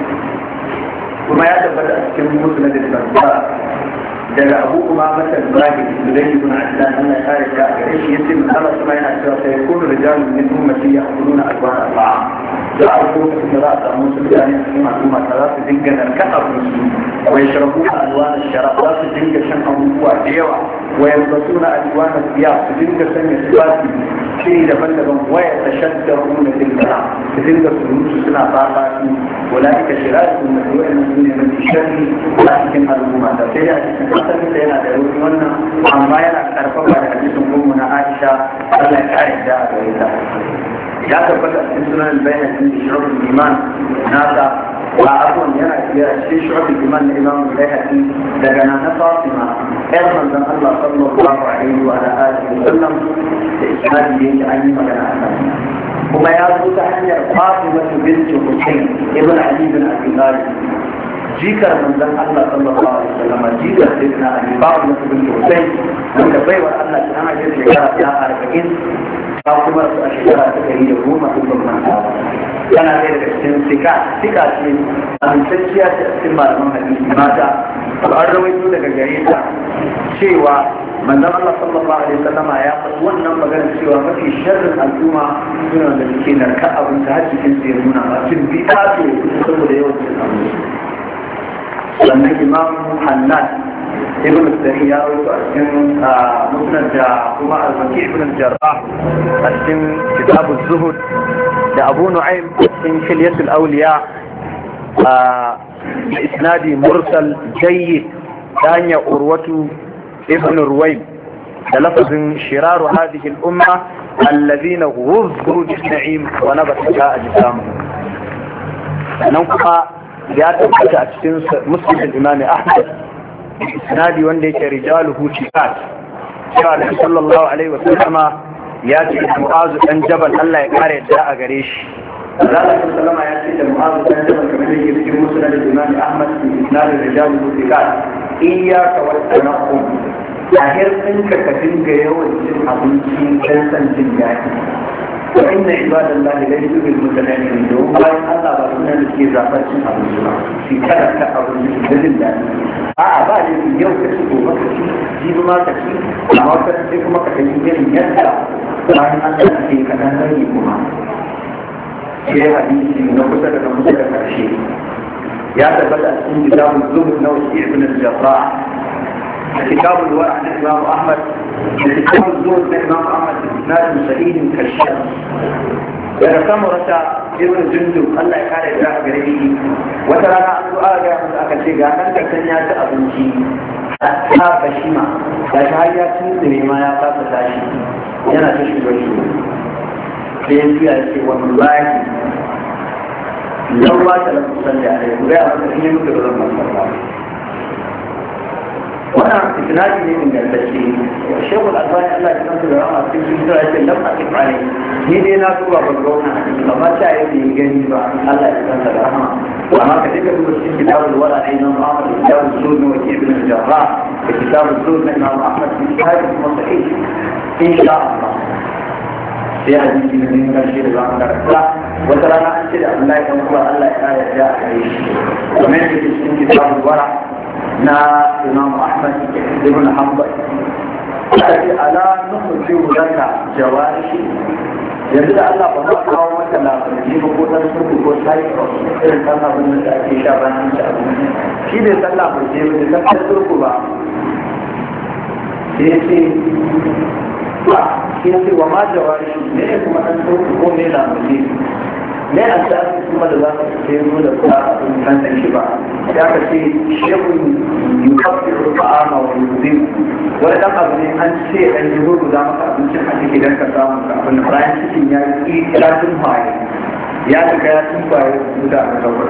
Kuma ya tabbata a cikin musu na da daga abu kuma mata zahiri da zai yi addan Allah ya kare ka gare shi yace mun Allah kuma yana cewa sai kullu rijalun min ummati ya'kuluna alwan al-ba'a da abu da za a samu su mutane a cikin al'umma ta za su dinga narkan abin su wa yashrabuna alwan al-sharab za su dinga shan abubuwa da yawa wa yalbasuna alwan al-thiyab su dinga sanya tufafi shiri daban-daban wa yatashaddaruna fil kalam su dinga surutu suna fata su ulaika shirarun ummati wa inna min mafi sharri a cikin al'umma da sai a cikin asalin da yana da rufi wannan amma yana karfafa da hadisin ummu na Aisha Allah ya kare da a gare ta ya tabbata cikin sunan bayan da shu'abul iman nasa wa abun yana iya cikin shu'abul iman na Imam Al-Bayhaqi daga nan Fatima ɗan manzon Allah sallallahu alaihi wa alihi wa sallam da isnadi yake an yi magana a kan kuma ya zo ta hanyar Fatima bint Husayn ibn Ali bin Abi Talib jikar manzon Allah sallallahu alaihi wasallam jikar sayyidina Ali babu nasu bin Husayn wanda baiwar Allah ta hana yin shekara ta arba'in ta kuma a shekara ta ɗari da goma sun bambanta tana ɗaya daga cikin sika sika ce amintacciya ce a cikin malaman hadisi mata to an rawaito daga gare ta cewa manzon Allah sallallahu alaihi wasallam ya faɗi wannan magana cewa mafi sharrin al'umma suna da suke narka abin ta har cikin su ya nuna ba cin bi ta ce saboda yawan cin abinci sannan imam Hannad ibn Sari ya rawaito a cikin musnad da kuma al-Waki' ibn al-Jarrah a cikin kitab az-Zuhud da Abu Nu'aym a cikin Hilyatul Awliya da isnadi mursal jayyid da hanya Urwatu ibn Ruwaym da lafazin shiraru hadhihi al-umma alladhina ghuzzu bil-na'im wa nabata ajsamuhum nan kuma ya tabbata a cikin muslim imam Ahmad isnadi wanda yake rijaluhu thiqat cewa da sallallahu alaihi wa sallama ya ce Mu'az dan Jabal Allah ya kare da a gare shi Allah sallama ya ce da Mu'az dan Jabal kamar da yake cikin musnad imam Ahmad isnadi rijaluhu thiqat iyyaka wa tanaqum ahir ɗinka ka dinga yawan cin abinci dan san jin daɗi وإن عباد الله ليسوا بالمتنعمين دوم باي الله بسنا لكي زافرين أبو الجماعة في كلك أبو الجماعة آه بعد يوم كسبه مكسي جيب ما كسي أما كسبه ما كسي جيب يسرع فإن الله لكي كنان يكما في حديث نقصة نقصة كرشي يا تبدأ من كتاب الزهد نوسيع من الجراح كتاب الورع عن الإمام أحمد كتاب الزهد عن الإمام أحمد ناس سعيد كالشمس daga samurata ibn jundub Allah ya kare da gare shi wata rana an zo aka ga musu aka ce ga kan kankan ya ci abinci ta bashima da shi har ya tsire ma ya fasa tashi yana ta shiga shi sai ya ji ya ce wallahi lau ba ta lafi salli a rai kuma ya wata shi ne muka da zan masarwa wannan isnadi ne ingantacce Sheikh Al-Albani Allah ya kanta da rahama cikin sura yake lam akif alai ni dai na duba ban ga wannan hadisi amma ta yi bai gani ba Allah ya kanta da rahama amma ka dinga duba cikin kitabul wala na Imam Ahmad da kitabul Zuhd wa Ibn al-Jarrah da kitabul Zuhd na Imam Ahmad da kitabul Musahih insha Allah sai hadisi ne min karshe da zamu karanta wata rana an ce da Allah ya kanta Allah ya kare da a kai shi kamar yadda cikin kitabul wala na Imam Ahmad ibn Hanbal sai ala nukhri laka jawarishi yanzu da Allah ba ma kawo maka lafiya ba ko dan su ko sai ko irin kan abin da ake sha bayan ci abinci shi bai sallah ba je ba da ta turku ba sai ce ba sai ce wa ma jawarishi ne kuma dan turku ko ne lafiya ne a ta kuma da za ka ce mu da kuma abin kan da shi ba ya ka ce shekun yukaffiru ta'ama wa yuzim wani dan abu ne an ce dan yi hudu za maka abincin a ciki dan ka samu ka abin da bayan cikin ya yi ƙirƙiratun baye ya shiga ya tun baye da a kawai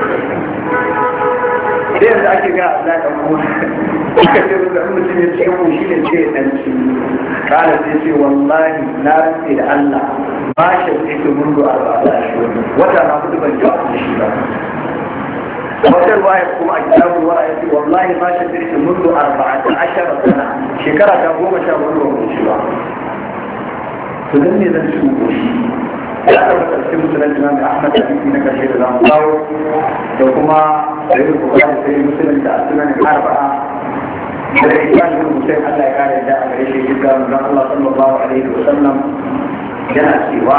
sai yanzu ake ga Allah ya kuma aka ce da mutum ya ce mu shi ne ce dan ci kana sai ce wallahi na rantsi da Allah ba shi yake mundu a wata na hudu ban ji shi ba wata ruwaya kuma a kitabul wara yace wallahi ma shaddatu mundu arba'ata ashara sana shekara ta goma sha hudu ba shi ba to dan ne zan ci goshi ya tabbata cikin musulun imam Ahmad hadisi na kashe da zamu kawo da kuma sayyid Bukhari sai musulun da sunan arba'a da ikon mutum Allah ya kare da a gare shi ga manzon Allah sallallahu alaihi wasallam yana cewa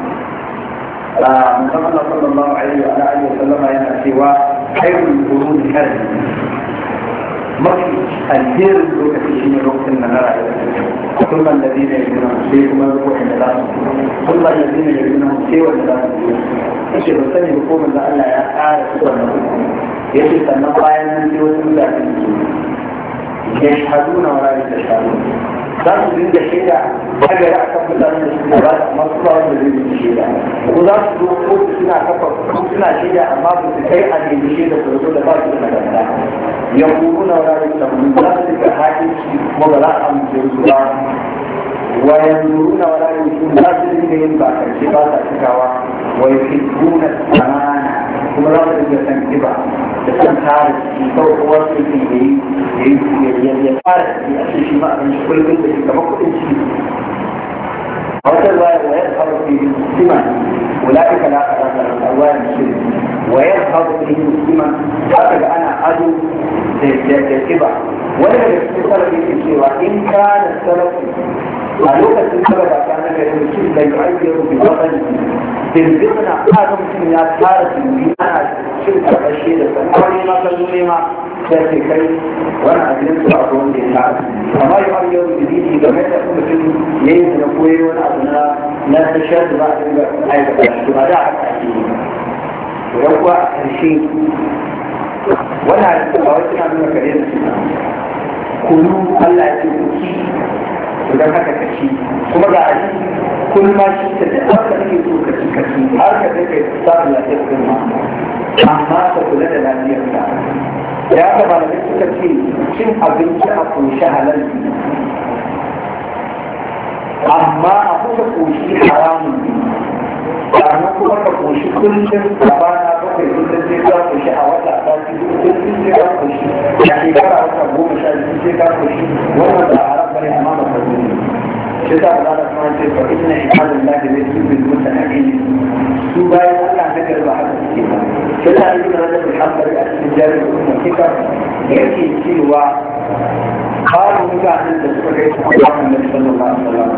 manzon Allah sallallahu alaihi wa alihi wasallam yana cewa khairul qurun karni mafi alherin lokaci shi ne lokacin da na rayu kullum da zai ne gina sai kuma lokacin da za su kullum da zai ne gina sai wanda za su yi ce ba sani ba ko manzon Allah ya ƙara su wannan ya ce sannan bayan nan sai wasu mutane يشهدون ولا يستشهدون ذات من الشيء حاجة يعتقد مثلا الشيء مصر من الشيء وذات الوقود سنة كفر سنة شيء أما بسكي عن الشيء الرسول ذات المدى يقولون ولا يستشهدون ذات الحاجة وغلاء من الرسول وينظرون ولا يشهدون ذات الذين باكر شبات الشكاوى ويحبون الأمانة kuma za su iya san kiba da san tare shi kawai kowa su ke yi ya fara shi a shi ma abin shi kullum da shi kamar kudin shi a wata ruwaya wa yadda hawa fi sima wula'ika la ƙarasa a ruwayar shi wa yadda hawa fi sima za ka ga ana ado da kiba wani daga cikin sarrafi ke cewa in ka da sarrafi a lokacin sarrafa ta na gari mutum da yi ayyar bi waɗanda dirgirna aka mutum ya tara jirgi ana cin karɓashe da sannan nema kan nema da ke kai wani abin su a ruwan da ya tara amma yi har yau da jini game da mutum ya yi da koyi wani abu na na tashar da za a dinga aikata shi ba da haka ake yi to kuwa a ƙarshe wannan abin ba wai suna nuna kare da suna kunu Allah ya ce kuki idan haka kaci kuma ga aji kun ma shi ta da aka ake so kaci kaci har ka kai kai samun lafiyar kun ma amma ka kula da lafiyar ka ya ga malamai suka ce cin abinci a kunshi halal amma a kuka koshi haramun ne sannan kuma ka koshi kullum a bana bakwai kullum sai ka koshi a wata a sati kullum sai ka koshi a shekara wata goma sha biyu sai ka koshi wannan da haram bane amma ba ka zuwa shi ta ba da kuma ce fa inna ibadun la da zai bin mutanaqin su bayan Allah ta garba haka suke ba shi ta yi da rajul hanbali a cikin jami'in kuma kika yake cewa babu mutanen da suka kai su Allah Muhammad sallallahu alaihi wasallam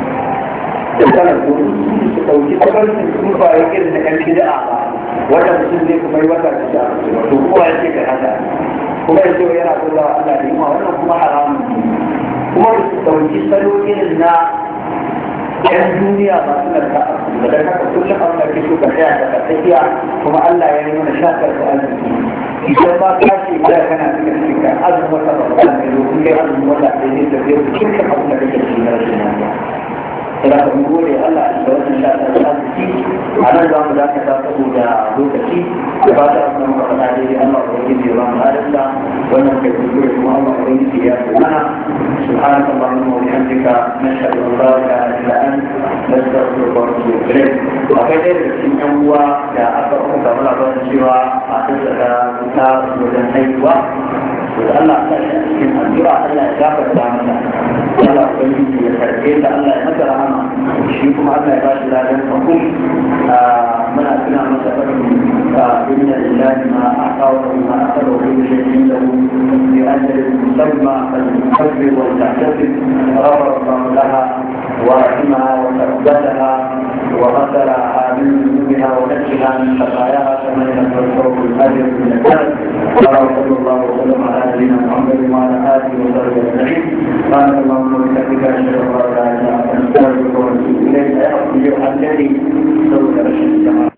da sanar da su ɗauki tabarcin su ba ya irin na ƴan bid'a ba wanda mutum zai kuma yi wata da shi to kowa ya ce ka hada kuma ya ce yana kula wa Allah da yunwa wannan kuma haramun kuma da su ɗauki salo irin na ƴan duniya masu narka da da haka kullum an ɗauki su ka tsaya da tsakiya kuma Allah ya yi mana shakar da arziki idan ba ka ce da kana cikin cikin azumin wata ba ka ne lokacin kai azumin wata da ne da zai cikin abin da kake cikin rashin lafiya ila ka mu gode Allah da wannan shakar da arziki a nan za mu dakata saboda lokaci da ba ta kuma ka faɗa dai Allah ya yi ba mu adalla wannan kai kuskure kuma Allah ya yi ya mana سبحانك اللهم وبحمدك نشهد ان لا اله الا انت نستغفرك ونتوب اليك akwai ɗaya daga cikin yan uwa da aka kuma samu labarin cewa matarsa da ta wajen haihuwa to da Allah ta shi a cikin addu'a Allah ya gafarta mata Allah ubangiji ya karɓe ta Allah ya mata rahama shi kuma Allah ya ba shi ladan hakuri muna tuna masa faɗin inna lillahi ma a'tawa wa ma akhadha wa kullu shay'in lahu bi ajalin musamma فالمكبر والتعتذر غفر الله لها ورحمها وتقبلها وغسلها من ذنوبها ونجها من خطاياها كما ينزل الثوب الهاجر من الجنة قال صلى الله وسلم على نبينا محمد وعلى اله وصحبه اجمعين سبحانك اللهم وبحمدك اشهد ان لا اله الا انت استغفرك واتوب اليك يا رب الذي سوى رشد